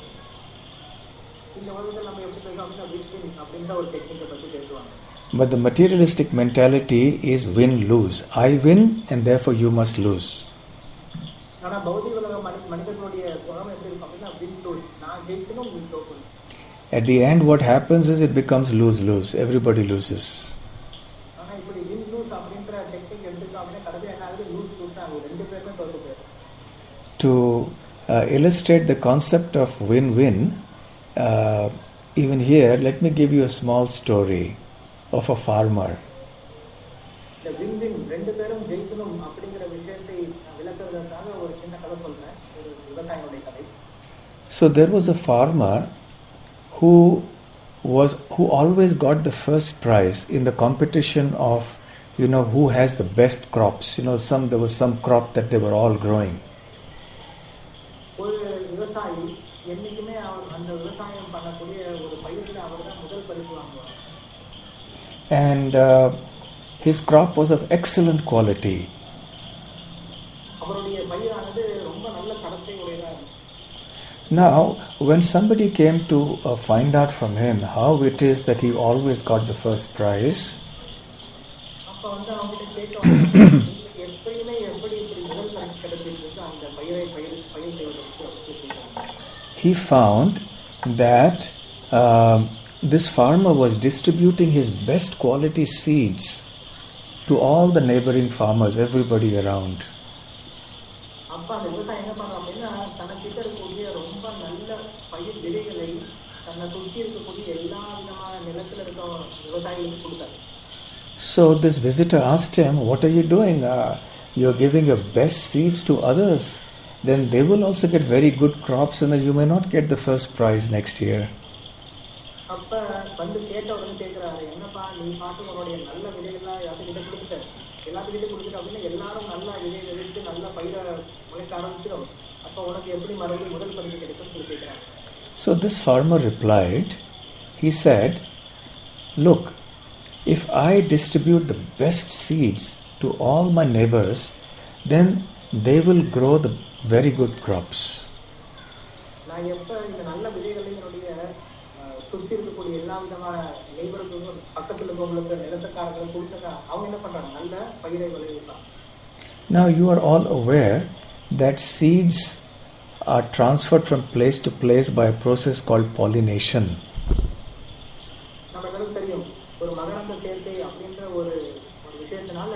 இந்த உலகத்துல நம்ம எப்படி பேசுவோம் அப்படின்னா win-win அப்படின்ற ஒரு டெக்னிக்கை பத்தி பேசுவாங்க. But the materialistic mentality is win-lose. I win and therefore you must lose. ஆனா பௌதிக உலக மனிதர்களுடைய குணம் எப்படி இருக்கும் அப்படின்னா win-lose. நான் ஜெயிக்கணும், நீ தோக்கணும். At the end, what happens is it becomes lose-lose. Everybody loses. ஆனா இப்படி win-lose அப்படின்ற டெக்னிக் எடுத்துட்டோம் அப்படின்னா கடைசியா என்ன ஆகுது? lose-lose ஆகுது. ரெண்டு பேருமே தோத்து போயிடும். To illustrate the concept of win-win, even here, let me give you a small story of a farmer. The win-win, ரெண்டு பேரும் ஜெயிக்கணும் அப்படிங்கிற விஷயத்தை விளக்குறதுக்காக ஒரு சின்ன கதை சொல்றேன், ஒரு விவசாயியோட கதை. So there was a farmer who always got the first prize in the competition of, who has the best crops. There was some crop that they were all growing. ஒரு விவசாயி என்னைக்குமே அவர் அந்த விவசாயம் பண்ணக்கூடிய ஒரு பயிர்ல அவர்தான் முதல் பரிசு வாங்குவார். And his crop was of excellent quality. அவருடைய பயிரானது ரொம்ப நல்ல தரத்தை உடையதா இருந்தது. Now, when somebody came to find out from him how it is that he always got the first prize, அப்ப வந்து அவங்ககிட்ட கேட்டோம், எப்படியுமே எப்படி இப்படி முதல் பரிசு கிடைச்சிருக்கு அந்த பயிர் செய்வதற்கு. he found that this farmer was distributing his best quality seeds to all the neighboring farmers, everybody around. அப்ப அந்த விவசாயி என்ன பண்றாங்க அப்படின்னா தனக்கிட்ட இருக்கக்கூடிய ரொம்ப நல்ல பயிர் விதைகளை தன்னை சுற்றி இருக்கக்கூடிய எல்லா விதமான நிலத்துல இருக்க விவசாயிகளுக்கு கொடுத்தாரு. So this visitor asked him, what are you doing? You're giving your best seeds to others. Then they will also get very good crops and then you may not get the first prize next year. அப்ப வந்து கேட்ட உடனே கேட்கிறாரு, என்னப்பா நீ பாட்டு உன்னுடைய நல்ல விதைகள்லாம் எல்லாத்துக்கிட்ட கொடுத்துட்ட, எல்லாத்துக்கிட்ட கொடுத்துட்டு அப்படின்னா எல்லாரும் நல்லா விதை விதைத்து நல்ல பயிரை முளைக்க ஆரம்பிச்சிடும், அப்ப உனக்கு எப்படி மறுபடியும் முதல் பரிசு கிடைக்கும்னு சொல்லி கேட்கிறாங்க. So this farmer replied, he said, look, if I distribute the best seeds to all my neighbors, then they will grow the very good crops. நான் எப்ப இந்த நல்ல விதைகளை என்னுடைய சுற்றி இருக்கக்கூடிய எல்லா விதமான நெய்பர்களுக்கும் பக்கத்தில் இருக்கவங்களுக்கு நிலத்தக்காரங்களுக்கு கொடுத்தா அவங்க என்ன பண்றாங்க, நல்ல பயிரை விளைவிப்பாங்க. Now you are all aware that seeds are transferred from place to place by a process called pollination. நம்ம எல்லாரும் தெரியும், ஒரு மகரந்த சேர்க்கை அப்படின்ற ஒரு விஷயத்தினால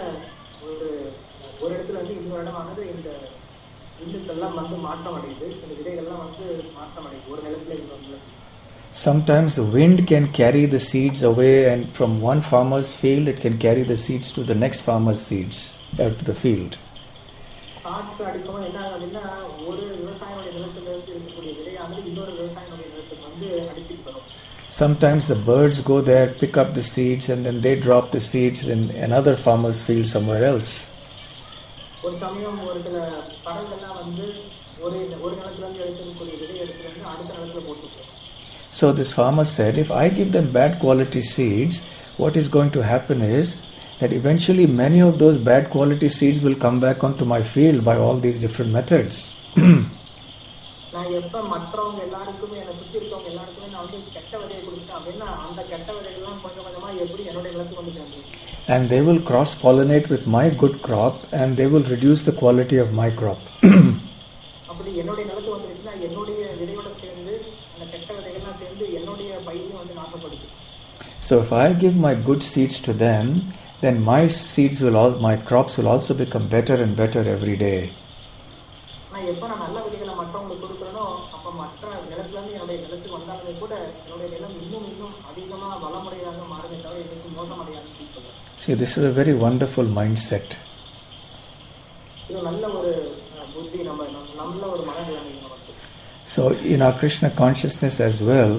ஒரு இடத்துல இருந்து இன்னொரு இடமானது இந்த விந்துக்கள்லாம் வந்து மாற்றம் அடையுது, இந்த விதைகள்லாம் வந்து மாற்றம் அடையுது ஒரு நிலத்துல இன்னொரு நிலத்துல. Sometimes the wind can carry the seeds away, and from one farmer's field it can carry the seeds to the next farmer's seeds, to the field. காற்று அடிக்கும்போது என்ன அப்படின்னா ஒரு விவசாயியோட நிலத்துல இருந்து இருக்கக்கூடிய விதையானது இன்னொரு விவசாயியோட நிலத்துக்கு வந்து அடிச்சுட்டு வரும். Sometimes the birds go there, pick up the seeds, and then they drop the seeds in another farmer's field somewhere else. ஒரு சமயம் ஒரு சில பறவைகள்லாம் வந்து ஒரு நிலத்துல இருந்து எடுத்துக்கூடிய விதையை எடுத்துட்டு வந்து அடுத்த நிலத்துல போட்டு. So this farmer said, if I give them bad quality seeds, what is going to happen is that eventually many of those bad quality seeds will come back onto my field by all these different methods. நான் எப்ப மற்றவங்க எல்லாருக்குமே என்னை சுற்றி இருக்கவங்க எல்லாருக்குமே நான் வந்து கெட்ட விதையை கொடுத்தேன் அப்படின்னா அந்த கெட்ட விதைகள்லாம் கொஞ்சம் கொஞ்சமா எப்படி என்னுடைய நிலத்துக்கு வந்து சேர்ந்து. and they will cross-pollinate with my good crop, and they will reduce the quality of my crop. அப்படி என்னுடைய நிலத்து வந்துருச்சுன்னா என்னுடைய விதையோட சேர்ந்து அந்த கெட்ட விதைகள்லாம் சேர்ந்து என்னுடைய பயிரையும் வந்து நாசப்படுது. So if I give my good seeds to them, then my seeds will my crops will also become better and better every day. நான் எப்ப நான் நல்ல விதைகளை மற்றவங்களுக்கு கொடுக்கறனோ அப்ப மற்ற நிலத்துல இருந்து என்னுடைய நிலத்துக்கு வந்தாலுமே கூட என்னுடைய நிலம் இன்னும் அதிகமா வளமுடையதாக மாறுமே தவிர எனக்கு மோசமடையாதுன்னு சொல்றேன். See, this is a very wonderful mindset. இது நல்ல ஒரு புத்தி, நல்ல ஒரு மனநிலை நமக்கு. So in our Krishna consciousness as well,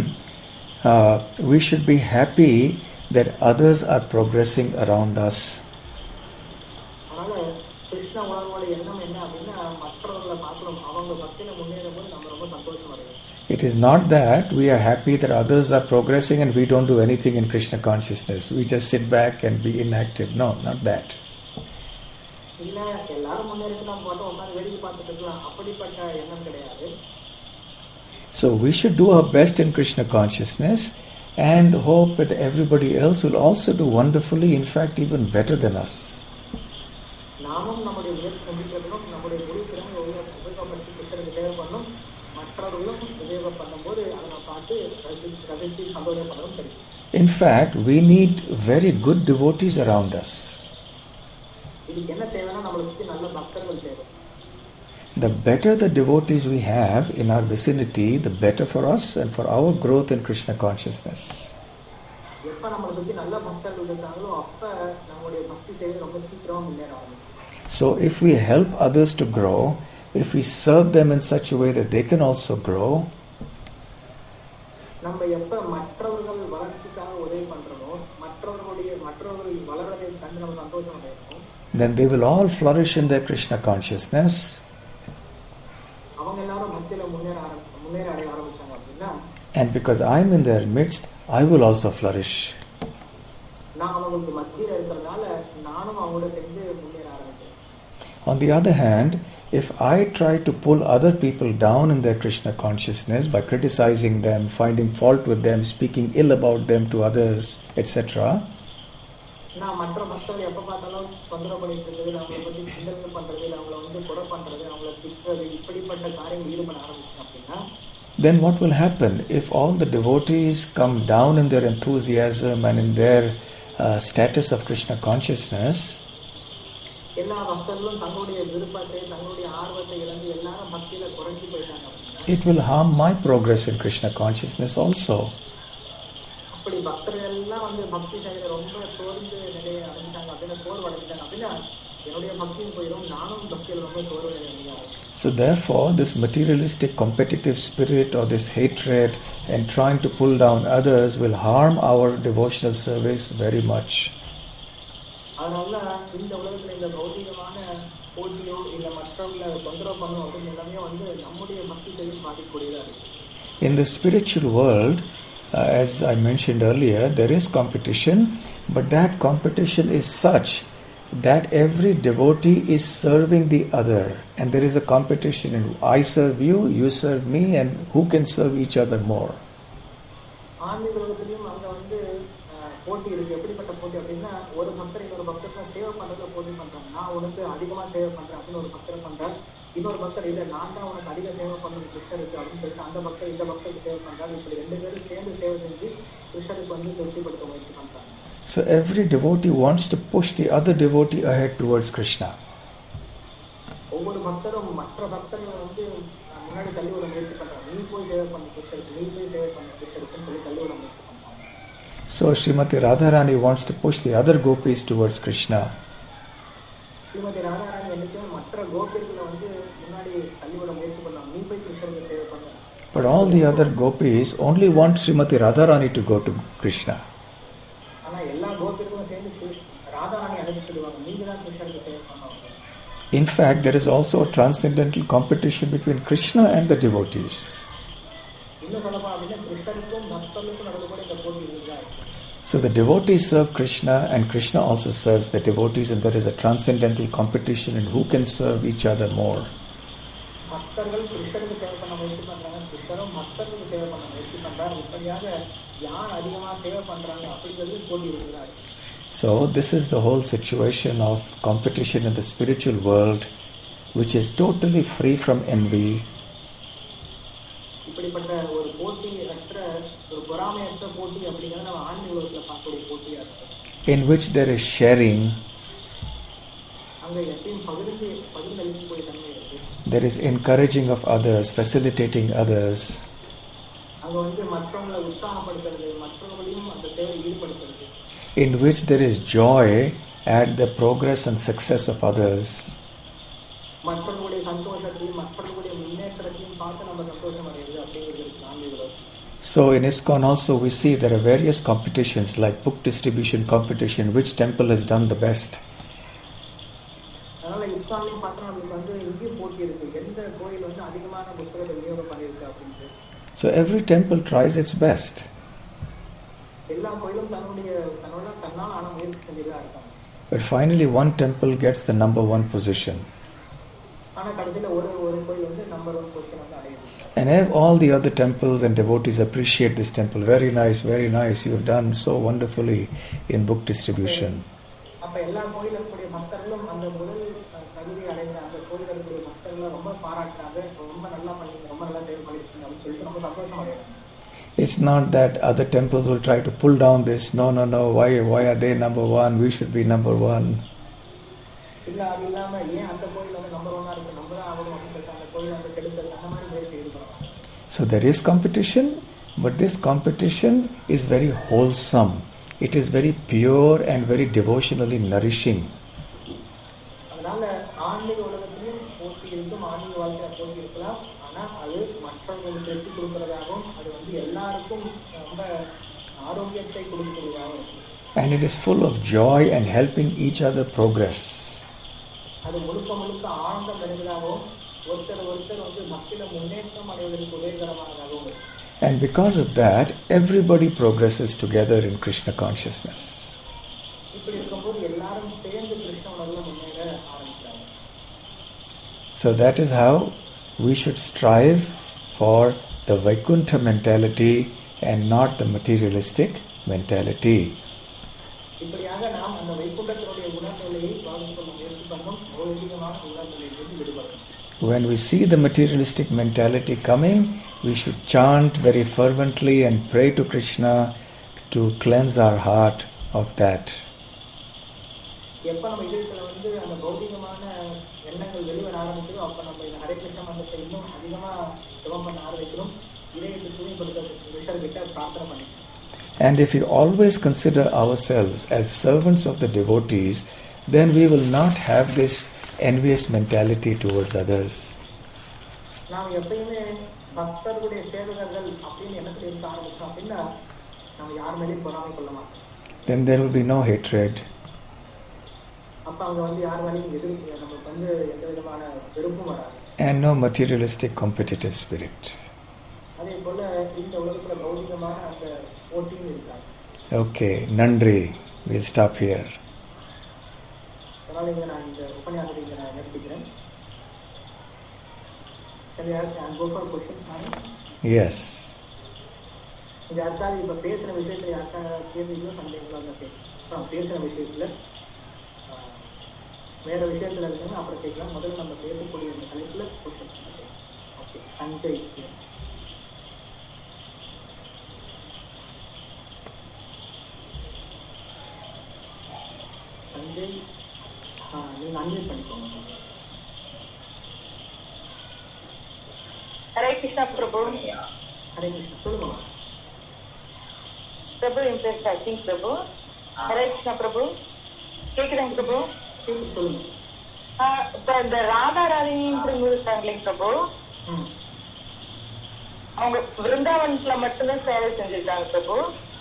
we should be happy that others are progressing around us. அதனால கிருஷ்ண உணர்வோட எண்ணம் என்ன அப்படின்னா மற்றவர்களை பார்க்கணும், அவங்க பக்தியில முன்னேறும் போது நம்ம ரொம்ப சந்தோஷம் அடைவோம். It is not that we are happy that others are progressing and we don't do anything in Krishna consciousness. We just sit back and be inactive. No, not that. இல்ல எல்லாரும் முன்னேறலாம் போட்டு உட்கார்ந்து வேடிக்கை பார்த்துட்டு இருக்கலாம், அப்படிப்பட்ட எண்ணம் கிடையாது. So we should do our best in Krishna consciousness and hope that everybody else will also do wonderfully, in fact even better than us. நாமும் நம்முடைய முயற்சி செஞ்சுக்கிறதும் நம்முடைய குரு திறமை உபயோகப்படுத்தி கிருஷ்ணருக்கு சேவை பண்ணும், மற்றவர்களும் உபயோகம் பண்ணும்போது அதை பார்த்து ரசிச்சு சந்தோஷப்படவும் தெரியும். In fact, we need very good devotees around us. இதுக்கு என்ன தேவைன்னா நம்மளை சுற்றி நல்ல பக்தர்கள் தேவை. The better the devotees we have in our vicinity, the better for us and for our growth in Krishna consciousness. எப்ப நம்மளை சுற்றி நல்ல பக்தர்கள் இருக்காங்களோ அப்ப நம்முடைய பக்தி சேவை ரொம்ப சீக்கிரமா முன்னேற ஆரம்பிக்கும். So if we help others to grow, if we serve them in such a way that they can also grow, நம்ம எப்ப மற்றவர்கள் வளர்ச்சிக்காக உதவி பண்றோமோ, மற்றவர்கள் வளர்வதை கண்டு நம்ம சந்தோஷம் அடையணும், then they will all flourish in their Krishna consciousness. அவங்க எல்லாரும் பக்தியில முன்னேற அடைய ஆரம்பிச்சாங்க அப்படின்னா, and because I am in their midst, I will also flourish. நான் அவங்களுக்கு மத்தியில இருக்கிறதுனால நானும் அவங்களோட சேர்ந்து முன்னேற ஆரம்பிச்சேன். On the other hand, if I try to pull other people down in their Krishna consciousness by criticizing them, finding fault with them, speaking ill about them to others, etc., நான் மற்ற பக்தர்கள் எப்ப பார்த்தாலும் தொந்தரவு பண்ணிட்டு இருக்கிறது, அவங்களை பத்தி கிண்டல் பண்றது, அவங்களை வந்து கொலை பண்றது, அவங்களை திட்டுறது, இப்படிப்பட்ட காரியங்கள் ஈடுபட ஆரம்பிச்சேன் அப்படின்னா, then what will happen if all the devotees come down in their enthusiasm and in their status of Krishna consciousness? எல்லா பக்தர்களும் தங்களுடைய விருப்பத்தை, தங்களுடைய ஆர்வத்தை இழந்து எல்லாரும் பக்தியில குறைஞ்சு போயிட்டாங்க. It will harm my progress in Krishna consciousness also. அப்படி பக்தர்கள் எல்லாம் வந்து பக்தி செய்யற ரொம்ப சோர்ந்து நிலையை அடைஞ்சிட்டாங்க அப்படின்னா, சோர்வடைஞ்சிட்டாங்க அப்படின்னா என்னுடைய பக்தியும் போயிடும், நானும் பக்தியில் ரொம்ப சோர்வடைஞ்சாங்க. So therefore, this materialistic competitive spirit or this hatred and trying to pull down others will harm our devotional service very much. அதனால இந்த உலகத்துல இந்த பௌதிகமான போட்டியோ இல்ல மற்றவங்களை தொந்தரவு பண்ணும் அப்படின்னு எல்லாமே வந்து நம்முடைய பக்தி செய்யும் பாதிக்கூடியதா இருக்கு. In the spiritual world, as I mentioned earlier, there is competition, but that competition is such that every devotee is serving the other, and there is a competition in I serve you, you serve me, and who can serve each other more. ஆன்மீக உலகத்திலையும் அங்க வந்து போட்டி இருக்கு. எப்படிப்பட்ட போட்டி அப்படின்னா, ஒரு பக்தர் இன்னொரு பக்தருக்கு சேவை பண்றதுல போட்டி பண்றாங்க. நான் உனக்கு அதிகமா சேவை பண்றேன் அப்படின்னு ஒரு பக்தர் பண்றார். இன்னொரு பக்தர் இல்ல, நான் தான் உனக்கு அதிக சேவை பண்ணணும் கிருஷ்ணருக்கு அப்படின்னு சொல்லிட்டு அந்த பக்தர் இந்த பக்தருக்கு சேவை பண்றாங்க. இப்படி ரெண்டு பேரும் சேர்ந்து சேவை செஞ்சு கிருஷ்ணருக்கு வந்து திருப்திப்படுத்த முயற்சி பண்றாங்க. So every devotee wants to push the other devotee ahead towards Krishna. ஒவ்வொரு பக்தரும் மற்ற பக்தர்களை வந்து முன்னாடி தள்ளி விட முயற்சி பண்றாங்க. நீ போய் சேவை பண்ண கிருஷ்ணருக்கு, நீ போய் சேவை பண்ண கிருஷ்ணருக்குன்னு சொல்லி தள்ளி விட முயற்சி பண்றாங்க. So Srimati Radharani wants to push the other gopis towards Krishna. Srimathi Radharani என்னைக்குமே மற்ற கோபியர்களை வந்து முன்னாடி தள்ளிவிட முயற்சி பண்ணாங்க. நீ போய் கிருஷ்ணருக்கு சேவை பண்ண. But all the other gopis only want Srimati Radharani to go to Krishna. ஆனா எல்லா கோபியர்களும் சேர்ந்து ராதாராணி அனுப்பி சொல்லுவாங்க, நீங்க தான் கிருஷ்ணருக்கு சேவை பண்ணணும். In fact, there is also a transcendental competition between Krishna and the devotees. இன்னும் சொல்லப்போனா அப்படின்னா கிருஷ்ணருக்கும் பக்தர்களுக்கும் நடுவில் கூட இந்த போட்டி இருக்குதா. So the devotees serve Krishna and Krishna also serves the devotees, and there is a transcendental competition in who can serve each other more. பக்தர்கள் கிருஷ்ணருக்கு சேவை பண்ண முயற்சி பண்றாங்க, கிருஷ்ணரும் பக்தர்களுக்கு சேவை பண்ண முயற்சி பண்றாங்க. இப்படியாக யார் அதிகமா சேவை பண்றாங்க அப்படிங்கிறது போட்டி இருக்குதா. So this is the whole situation of competition in the spiritual world, which is totally free from envy. இப்படிப்பட்ட ஒரு போட்டி அற்ற ஒரு பொறாமையற்ற போட்டி அப்படிங்கிறத நம்ம ஆன்மீக உலகத்துல பார்க்கக்கூடிய போட்டியா இருக்கு. In which there is sharing. அங்க எப்பயும் பகிர்ந்தளிக்கக்கூடிய தன்மை இருக்கு. There is encouraging of others, facilitating others. அங்க வந்து மற்றவங்களை உற்சாகப்படுத்துறது, மற்றவங்களையும் அந்த சேவையில் ஈடுபடுத்துறது. In which there is joy at the progress and success of others. மற்றவங்களுடைய சந்தோஷத்தையும் மற்றவங்களுடைய முன்னேற்றத்தையும் பார்த்து நம்ம சந்தோஷம் அடைகிறது அப்படிங்கிறது ஆன்மீக. So in ISKCON also we see there are various competitions like book distribution competition, which temple has done the best. அதனால ISKCONலயும் பார்த்தா நமக்கு வந்து இங்கேயும் போட்டி இருக்கு, எந்த கோயில் வந்து அதிகமான புத்தகத்தை விநியோகம் பண்ணிருக்கு அப்படின்ட்டு. So every temple tries its best. எல்லா கோயிலும் தன்னால் ஆன முயற்சி செஞ்சுட்டு தான் இருக்காங்க. But finally one temple gets the number one position. ஆனா கடைசில ஒரு கோயில் வந்து நம்பர் 1 பொசிஷன் வந்து அடையுது. And all the other temples and devotees appreciate this temple. Very nice, you have done so wonderfully in book distribution. அப்ப எல்லா கோயிலுடைய பக்தர்களும் அந்த முதல் தகுதி அடைந்த அந்த கோயிலுடைய பக்தர்கள் ரொம்ப பாராட்டுறாங்க, ரொம்ப நல்லா பண்ணீங்க, ரொம்ப நல்லா சேவை பண்ணிருக்கீங்க அப்படின்னு சொல்லிட்டு ரொம்ப சந்தோஷம் அடையறாங்க. It's not that other temples will try to pull down this. No. Why are they number one? We should be number one. இல்ல அது இல்லாம ஏன் அந்த கோயில் வந்து நம்பர் 1 இருக்கு, நம்பர் ஆகணும் அப்படின்னு அந்த கோயில் வந்து கெடுக்கிறது அந்த மாதிரி முயற்சி ஈடுபடுறாங்க. So there is competition, but this competition is very wholesome. It is very pure and very devotionally nourishing. அதனால ஆன்மீக உலகத்திலும் போட்டி இருக்கும், ஆன்மீக வாழ்க்கையில போட்டி இருக்கலாம். ஆனா அது மற்றவங்களுக்கு வெற்றி கொடுக்கறதாகவும் அது வந்து எல்லாருக்கும் ரொம்ப ஆரோக்கியத்தை கொடுக்கறதாகவும் இருக்கும். And it is full of joy and helping each other progress. அது முழுக்க ஆனந்தம் நிறைந்ததாகவும் ஒருத்தர் வந்து பக்தியில முன்னேற்றம் அடைவதற்கு உதவிகரமானதாகவும் இருக்கும். And because of that, everybody progresses together in Krishna consciousness. இப்படி இருக்கும்போது எல்லாரும் சேர்ந்து கிருஷ்ண உணர்வுல முன்னேற ஆரம்பிக்கிறாங்க. So that is how we should strive for the Vaikuntha mentality and not the materialistic mentality. இப்படியாக நாம் அந்த வைகுண்டத்தினுடைய உணர்வுகளை வாழ்ந்து கொள்ள முயற்சி பண்ணணும், பௌதிகமான உணர்வுகளிலிருந்து விடுபடணும். When we see the materialistic mentality coming, we should chant very fervently and pray to Krishna to cleanse our heart of that. எப்ப நம்ம இதயத்துல வந்து அந்த பௌதிகமான எண்ணங்கள் வெளிவர ஆரம்பிக்கிறோம், அப்ப நம்ம இந்த ஹரே கிருஷ்ண மந்திரத்தை இன்னும் அதிகமா ஜபம் பண்ண ஆரம்பிக்கிறோம், இதயத்தை தூய்மைப்படுத்த கிருஷ்ணர் கிட்ட பிரார்த்தனை பண்ணிக்கிறோம். And if we always consider ourselves as servants of the devotees, then we will not have this envious mentality towards others. நாம் எப்பயுமே பக்தர்களுடைய சேவகர்கள் அப்படின்னு எண்ணத்தில் இருக்க ஆரம்பிச்சோம் அப்படின்னா நம்ம யார் மேலேயும் பொறாமை கொள்ள மாட்டோம். Then there will be no hatred. அப்ப அங்க வந்து யார் மேலேயும் எதிர்ப்பு, நமக்கு வந்து எந்த விதமான வெறுப்பும் வராது. And no materialistic competitive spirit. அதே போல இந்த உலகத்துல பௌதிகமான அந்த போட்டியும் இருக்காது. Okay, Nandri, we'll stop here. அதனால இங்க நான் இந்த உபன்யாசத்தை இங்க நான் நிறுத்திக்கிறேன். Shall I go for questions now? Yes. யாருக்காவது இப்ப பேசுற விஷயத்துல யாருக்காவது கேள்விகளோ சந்தேகங்களோ இருந்தா கேட்கலாம். பேசுற விஷயத்துல வேற விஷயத்துல இருந்தாலும் அப்புறம் கேட்கலாம். முதல்ல நம்ம பேசக்கூடிய இந்த தலைப்புல questions கேட்கலாம். ஓகே, சஞ்சய். சஞ்சய், நீங்க அன்மியூட் பண்ணிக்கோங்க. ஹரே கிருஷ்ணா பிரபு. ஹரே கிருஷ்ணா, சொல்லுங்க பிரபு. என் பேர் சசி பிரபு. ஹரே கிருஷ்ணா பிரபு. கேக்குதாங்க பிரபு? சொல்லுங்க. இப்ப இந்த ராதா ராணின்றவங்க இருக்காங்களே பிரபு, அவங்க விருந்தாவனத்துல மட்டும்தான் சேவை செஞ்சிருக்காங்க பிரபு.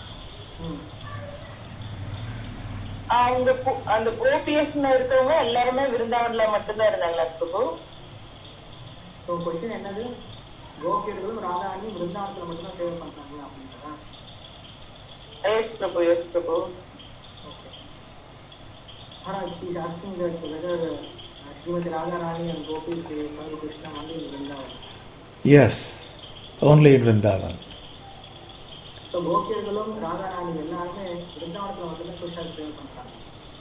அவங்க அந்த கோபிஎஸ்ல இருக்கவங்க எல்லாருமே விருந்தாவன்ல மட்டும்தான் இருந்தாங்களா பிரபு? क्वेश्चन என்னது? கோபியர்களும் ராதாராணி விருந்தாவனத்துல மட்டும்தான் சேவை பண்றாங்க அப்படின்றதா? Yes Prabhu, yes Prabhu. Okay. she is asking that whether Srimati Radharani and gopis they serve Krishna only in Vrindavan. Yes, only in Vrindavan. So கோபியர்களும் ராதாராணி எல்லாருமே பிருந்தாவனத்துல வந்து கிருஷ்ணர் சேவை பண்றாங்க.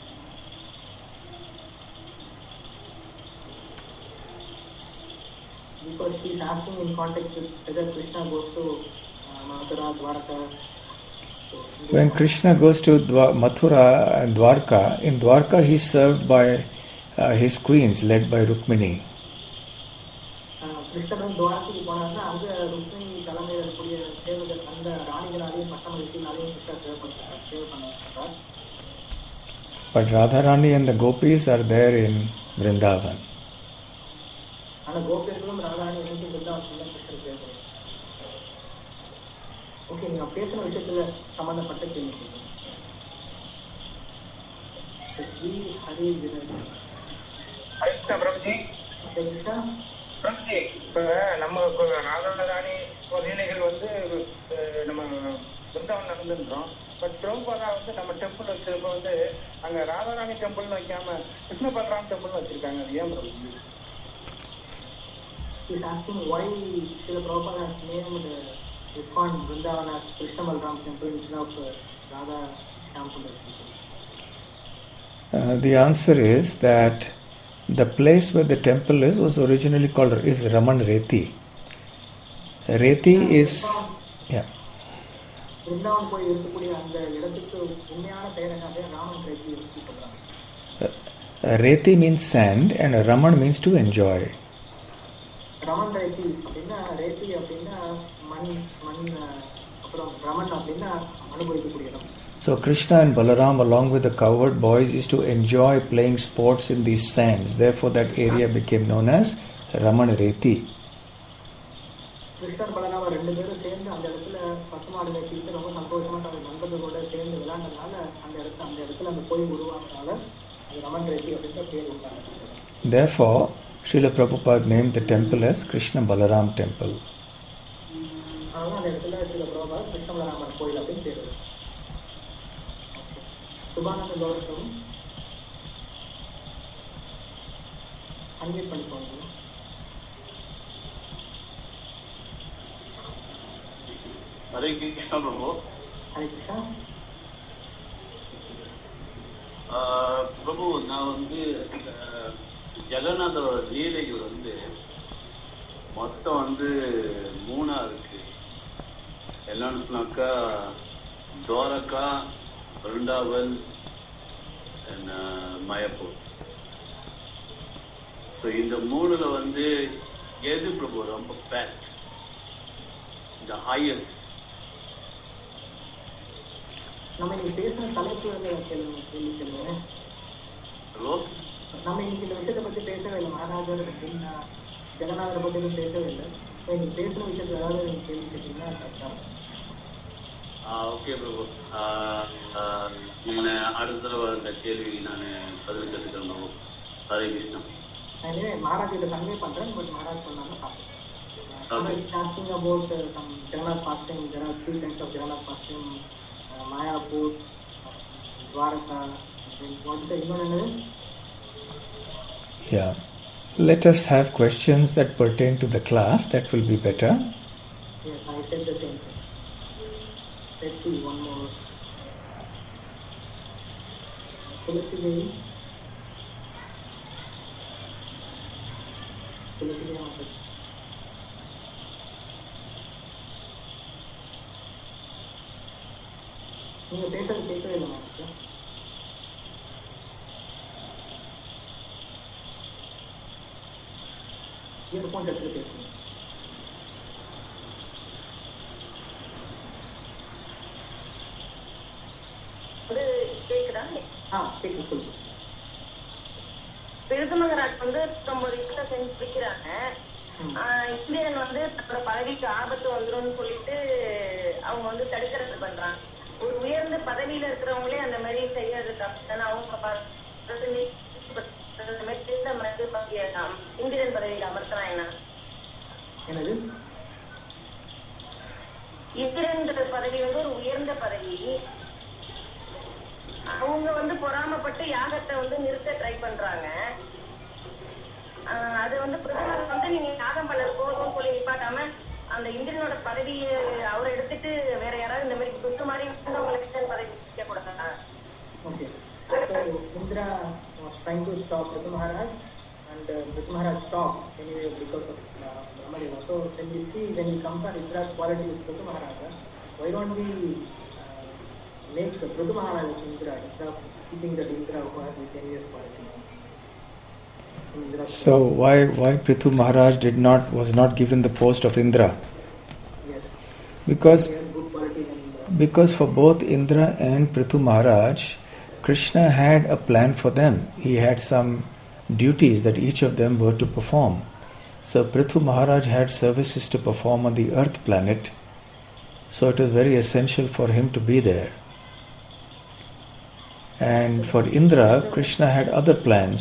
Because he is asking in context with whether Krishna goes to Mathura, Dwarka. When Krishna goes to Mathura and Dwarka, in Dwarka he is served by his queens led by Rukmini. Krishnan துவாரகைக்கு போனாங்க. அங்க ருக்மிணி தலைமையில் இருக்கக்கூடிய சேவகர் அந்த ராணிகளாலையும் பட்டமகிழ்ச்சியினாலையும் கிருஷ்ணர் சேவை பண்ணார். But Radharani and the gopis are there in Vrindavan. ஆனா கோபியர்களும் ராதாராணி என்னைக்கும் பிருந்தாவனத்துல கிருஷ்ணர் சேவை பண்ணார். ஓகே, நீங்க பேசின விஷயத்துல சம்பந்தப்பட்ட கேள்வி. பிரபுஜி, இப்ப நம்ம ராதாராணி லீலைகள் வந்து நம்ம பிருந்தாவன் நடந்துன்றோம். பட் பிரபுபாதா வந்து நம்ம டெம்பிள் வச்சிருப்ப வந்து அங்க ராதாராணி டெம்பிள்னு வைக்காம கிருஷ்ண பலராம் டெம்பிள்னு வச்சிருக்காங்க. அது ஏன் Prabhuji? He is asking why Srila Prabhupada has named ISKCON Vrindavan as Krishna Balram Temple instead of Radha Shyam. The answer is that the place where the temple was originally called is Raman Reti. Reti is Vrindavan போய் இருக்கக்கூடிய அந்த இடத்துக்கு உண்மையான பெயர் என்னது? ராமன் ரேத்தி சொல்றாங்க. Reti means sand and Raman means to enjoy. Raman ரேத்தி அப்படின்னா ரேத்தி அப்படின்னா மண் அப்புறம் ரமன் அப்படின்னா அனுபவிக்கக்கூடிய இடம். So Krishna and Balaram along with the cowherd boys used to enjoy playing sports in these sands. Therefore that area became known as Raman Reti. கிருஷ்ணர் பலராம ரெண்டு பேரும் சேர்ந்து அந்த இடத்துல பசுமாடு மேய்ச்சிட்டு ரொம்ப சந்தோஷமா தன்னுடைய நண்பர்களோட சேர்ந்து விளையாண்டதுனால அந்த இடத்துல அந்த கோயில் உருவானதால அது ரமன் ரேத்தி அப்படின்ற பேர் உண்டாங்க. Therefore Srila Prabhupada named the temple as Krishna Balaram Temple. அதனால அந்த இடத்துல ஸ்ரீல பிரபுபாத் கிருஷ்ண பலராமர் கோயில் அப்படின்னு பேர் வச்சு. சுபானந்த கௌரவம் அன்மியூட் பண்ணிக்கோங்க. ஹரே கிருஷ்ணா பிரபு. ஹரே கிருஷ்ணா பிரபு, நான் வந்து ஜெகநாதரோட லீலைகள் வந்து மொத்தம் வந்து 3 இருக்கு. என்னன்னு சொன்னாக்கா துவாரகா, விருந்தாவன் and மாயாப்பூர். ஸோ இந்த 3ல வந்து எது பிரபு ரொம்ப பெஸ்ட், த ஹையஸ்ட்? நம்ம இன்னைக்கு பேசின தலைப்பு கேள்வி. ஹலோ, நம்ம இன்னைக்கு இந்த விஷயத்தை பத்தி பேசவே இல்லை. மகாராஜர் அப்படின்னா ஜெகநாதரை பத்தி பேசவே இல்லை. ஸோ இன்னைக்கு பேசின விஷயத்துல ஏதாவது நீங்க கேள்வி கேட்டீங்கன்னா கரெக்டா. ஓகே பிரபு, நான் அடுத்த தடவை அந்த கேள்வி நான் பதில் கேட்டுக்கிறேன் பிரபு. ஹரே கிருஷ்ணா. நான் இனிமே மகாராஜ் இதை கன்வே பண்றேன். பட் மகாராஜ் சொன்னாங்க பார்ப்பேன். asking about some Jagannath fasting. There are 3 kinds of Jagannath fasting. Mayapur, Dwarka, what is it? Yeah. Let us have questions that pertain to the class. That will be better. Yes, I said the same thing. Let's see one more. Tulasi Devi. நீங்க பேசுறது கேட்கவே இல்லை எனக்கு. Earphones எடுத்து பேசுங்க. கேக்குதா? கேட்குது, சொல்லுங்க. விருதுமகராஜ் வந்து 9 செஞ்சு பிடிக்கிறாங்க. இந்திரன் வந்து தன்னோட பதவிக்கு ஆபத்து வந்துடும் சொல்லிட்டு அவங்க வந்து தடுக்கிறது பண்றாங்க. ஒரு உயர்ந்த பதவியில இருக்கிறவங்களே அந்த மாதிரி செய்யறதுக்கு அப்படின்னா அவங்க இந்திரன் பதவியில அமர்த்தனா என்ன? என்னது? இந்திரன் பதவி வந்து ஒரு உயர்ந்த பதவி. அவங்க வந்து பொறாமப்பட்டு யாகத்தை வந்து நிறுத்த ட்ரை பண்றாங்க. அது வந்து பிரதமர் வந்து நீங்க யாகம் பண்ணது போதும்னு சொல்லி நிப்பாட்டாம அந்த இந்திரனோட பதவியை அவரை எடுத்துட்டு வேற யாராவது இந்த மாதிரி பிருத்து மாதிரி வந்தவங்களுக்கு பதவி வைக்க கூடாதா? Okay. So Indra was trying to stop Prithu Maharaj, and Prithu Maharaj stopped anyway because of Brahmadeva. So when we compare Indra's quality with Prithu Maharaj, why don't we make Prithu Maharaj as Indra instead of keeping that Indra who has this envious quality? So why Prithu Maharaj was not given the post of Indra? Yes. Because he has good quality than Indra. Because for both Indra and Prithu Maharaj, Krishna had a plan for them. He had some duties that each of them were to perform. So Prithu Maharaj had services to perform on the earth planet. So it was very essential for him to be there. And for Indra, Krishna had other plans.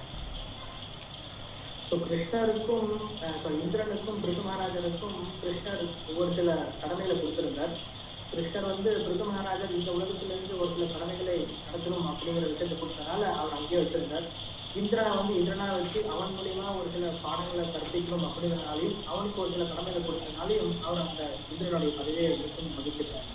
So கிருஷ்ணருக்கும் இந்திரனுக்கும் Prithu மகாராஜனுக்கும் கிருஷ்ணர் ஒரு சில கடமைகளை கொடுத்திருந்தார். கிருஷ்ணர் பிருது மகாராஜர் இந்த உலகத்திலிருந்து ஒரு சில கடமைகளை நடத்தணும் அப்படிங்கிற விஷயத்தை கொடுத்தனால அவர் அங்கேயே வச்சிருந்தார். இந்திரனை இந்திரனா வச்சு அவன் மூலியமா ஒரு சில பாடங்களை கற்பிக்கணும் அப்படிங்கிறனாலையும் அவனுக்கு ஒரு சில கடமைகளை கொடுத்தனாலையும் அவர் அந்த இந்திரனுடைய பதவியை நீக்கும் மதிச்சிருக்கார்.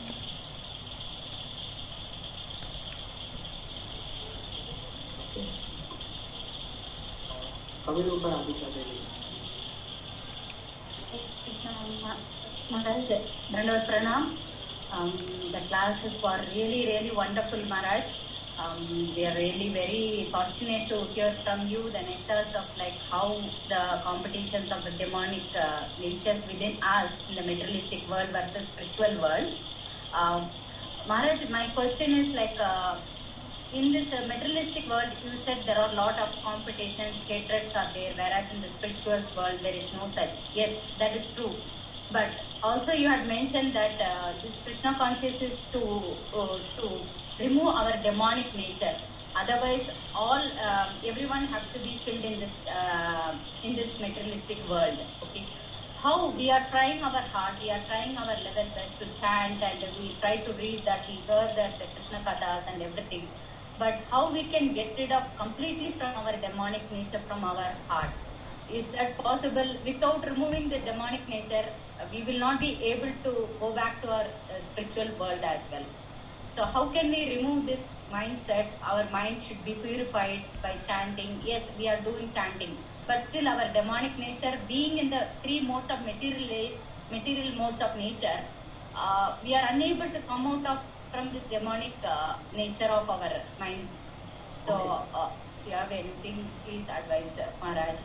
Maharaj, Dandavat Pranam. The classes were really wonderful, Maharaj. We are really very fortunate to hear from you the nectars of how the competitions of the demonic natures within us in the materialistic world versus spiritual world. Maharaj, my question is in this materialistic world, you said there are a lot of competitions, hatreds are there, whereas in the spiritual world there is no such. Yes, that is true. But also you had mentioned that this Krishna consciousness is to remove our demonic nature. Otherwise, everyone have to be killed in this materialistic world. Okay, how we are trying our heart, we are trying our level best to chant, and we try to read that, we hear that the Krishna Kathas and everything. But how we can get rid of completely from our demonic nature from our heart? Is that possible? Without removing the demonic nature, we will not be able to go back to our spiritual world as well. So how can we remove this mindset? Our mind should be purified by chanting. Yes, we are doing chanting, but still our demonic nature, being in the three modes of material modes of nature, we are unable to come out from this demonic nature of our mind. So if you have anything, please advise Maharaj.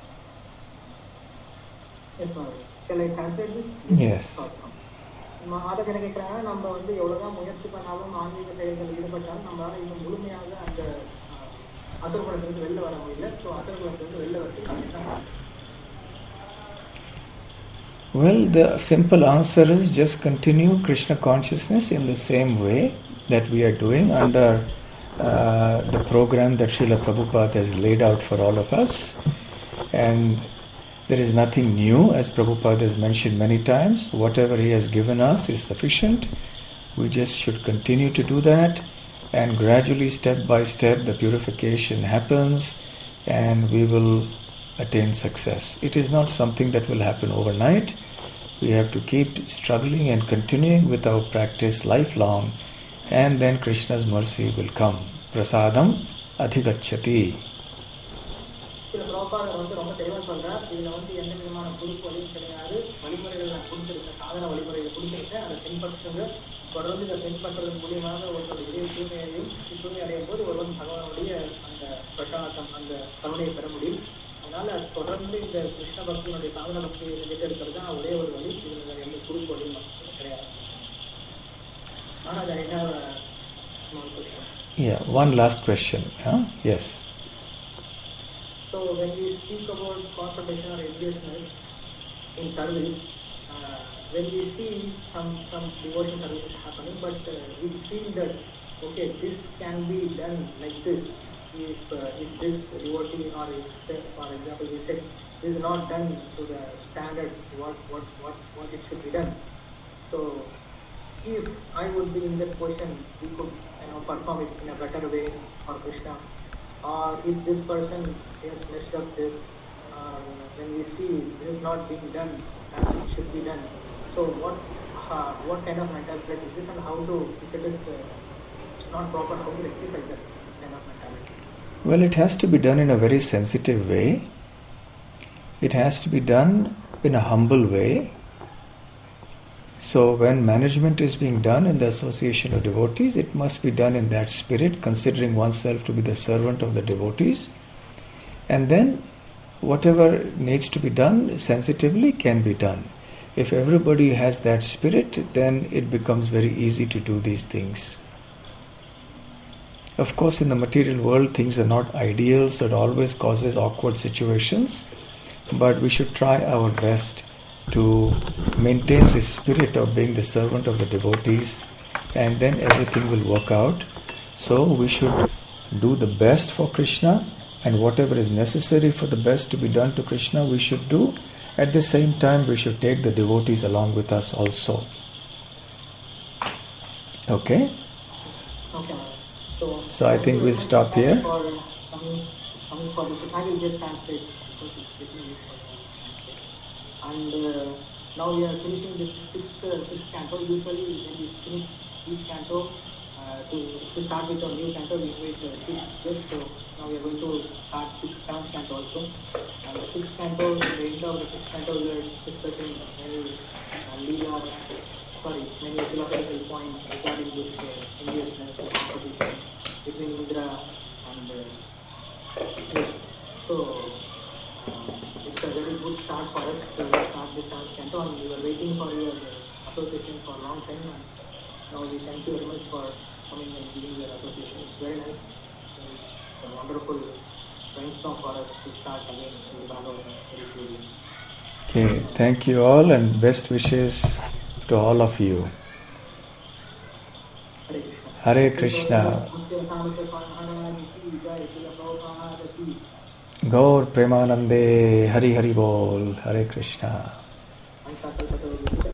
Yes, Maharaj. Shall I translate this? Yes. Madhava என்ன கேட்குறாங்கன்னா, நம்ம எவ்வளோதான் முயற்சி பண்ணாலும் ஆன்மீக செயல்கள் ஈடுபட்டாலும் நம்மளால இன்னும் முழுமையாக அந்த அசுரகுலத்திலிருந்து வெளில வர முடியல. ஸோ அசுரகுலத்திலிருந்து வெளில வரது. Well, the simple answer is just continue Krishna consciousness in the same way that we are doing under the program that Srila Prabhupada has laid out for all of us. And there is nothing new, as Prabhupada has mentioned many times. Whatever he has given us is sufficient. We just should continue to do that, and gradually, step by step, the purification happens and we will attain success. It is not something that will happen overnight. We have to keep struggling and continuing with our practice lifelong, and then Krishna's mercy will come. Prasadam adhigacchati. Prabhakar ரொம்ப தெளிவாக சொல்கிறார். இதில் எந்த விதமான குறிப்பு வழியும் கிடையாது. வழிமுறைகள் நான் கொடுத்துருக்கேன், சாதன வழிமுறைகளை கொடுத்துருக்கேன். அதை பின்பற்றுங்க. தொடர்ந்து இதை பின்பற்றுவதன் மூலியமாக ஒருவருடைய இதய தூய்மையையும் தூய்மை அடையும் போது ஒருவன் பகவானுடைய அந்த பிரசாதம், அந்த கருணையை பெற முடியும். அதனால தொடர்ந்து இந்த கிருஷ்ண பக்தியினுடைய சாதன பக்தியை செஞ்சுட்டு இருக்கிறது தான் ஒரே ஒரு வழி. இதில் எந்த குறிப்பு வழியும் கிடையாது. ஆனால் I have a small question. Yeah, one last question. Yes. So when we speak about confrontation or enviousness in service, when we see some devotion service happening, but we feel that okay, this can be done like this. If this devotee, or if, for example, we said this is not done to the standard what it should be done. So if I would be in that position, we could perform it in a better way for Krishna. Or if this person has messed up this, when we see this is not being done as it should be done. So what kind of mentality is this, and how to, if it is not proper, how to rectify that kind of mentality? Well, it has to be done in a very sensitive way. It has to be done in a humble way. So when management is being done in the association of devotees, it must be done in that spirit, considering oneself to be the servant of the devotees. And then whatever needs to be done sensitively can be done. If everybody has that spirit, then it becomes very easy to do these things. Of course, in the material world, things are not ideal, so it always causes awkward situations. But we should try our best to maintain this spirit of being the servant of the devotees, and then everything will work out. So we should do the best for Krishna, and whatever is necessary for the best to be done to Krishna, we should do. At the same time, we should take the devotees along with us also. Okay? Okay. So I think we'll stop here. For coming for this, I will just translate because it's getting late for translate. And now we are finishing the sixth canto. Usually when we finish each canto, to start with a new canto, we invite chief guest. So now we are going to start 7th canto also. And the 6th canto, at the end of the 6th canto, we are discussing many many philosophical points regarding this enviousness or competition between Indra and so it's a very good start for us to start this 7th canto, and we were waiting for your association for a long time, and now we thank you very much for coming and giving your association. It's very nice. It's a wonderful brainstorm for us to start again with Bhagavad very clearly. Okay, thank you all, and best wishes to all of you. Hare Krishna. Gaur Premanande. Hari Hari Bol. Hare Krishna.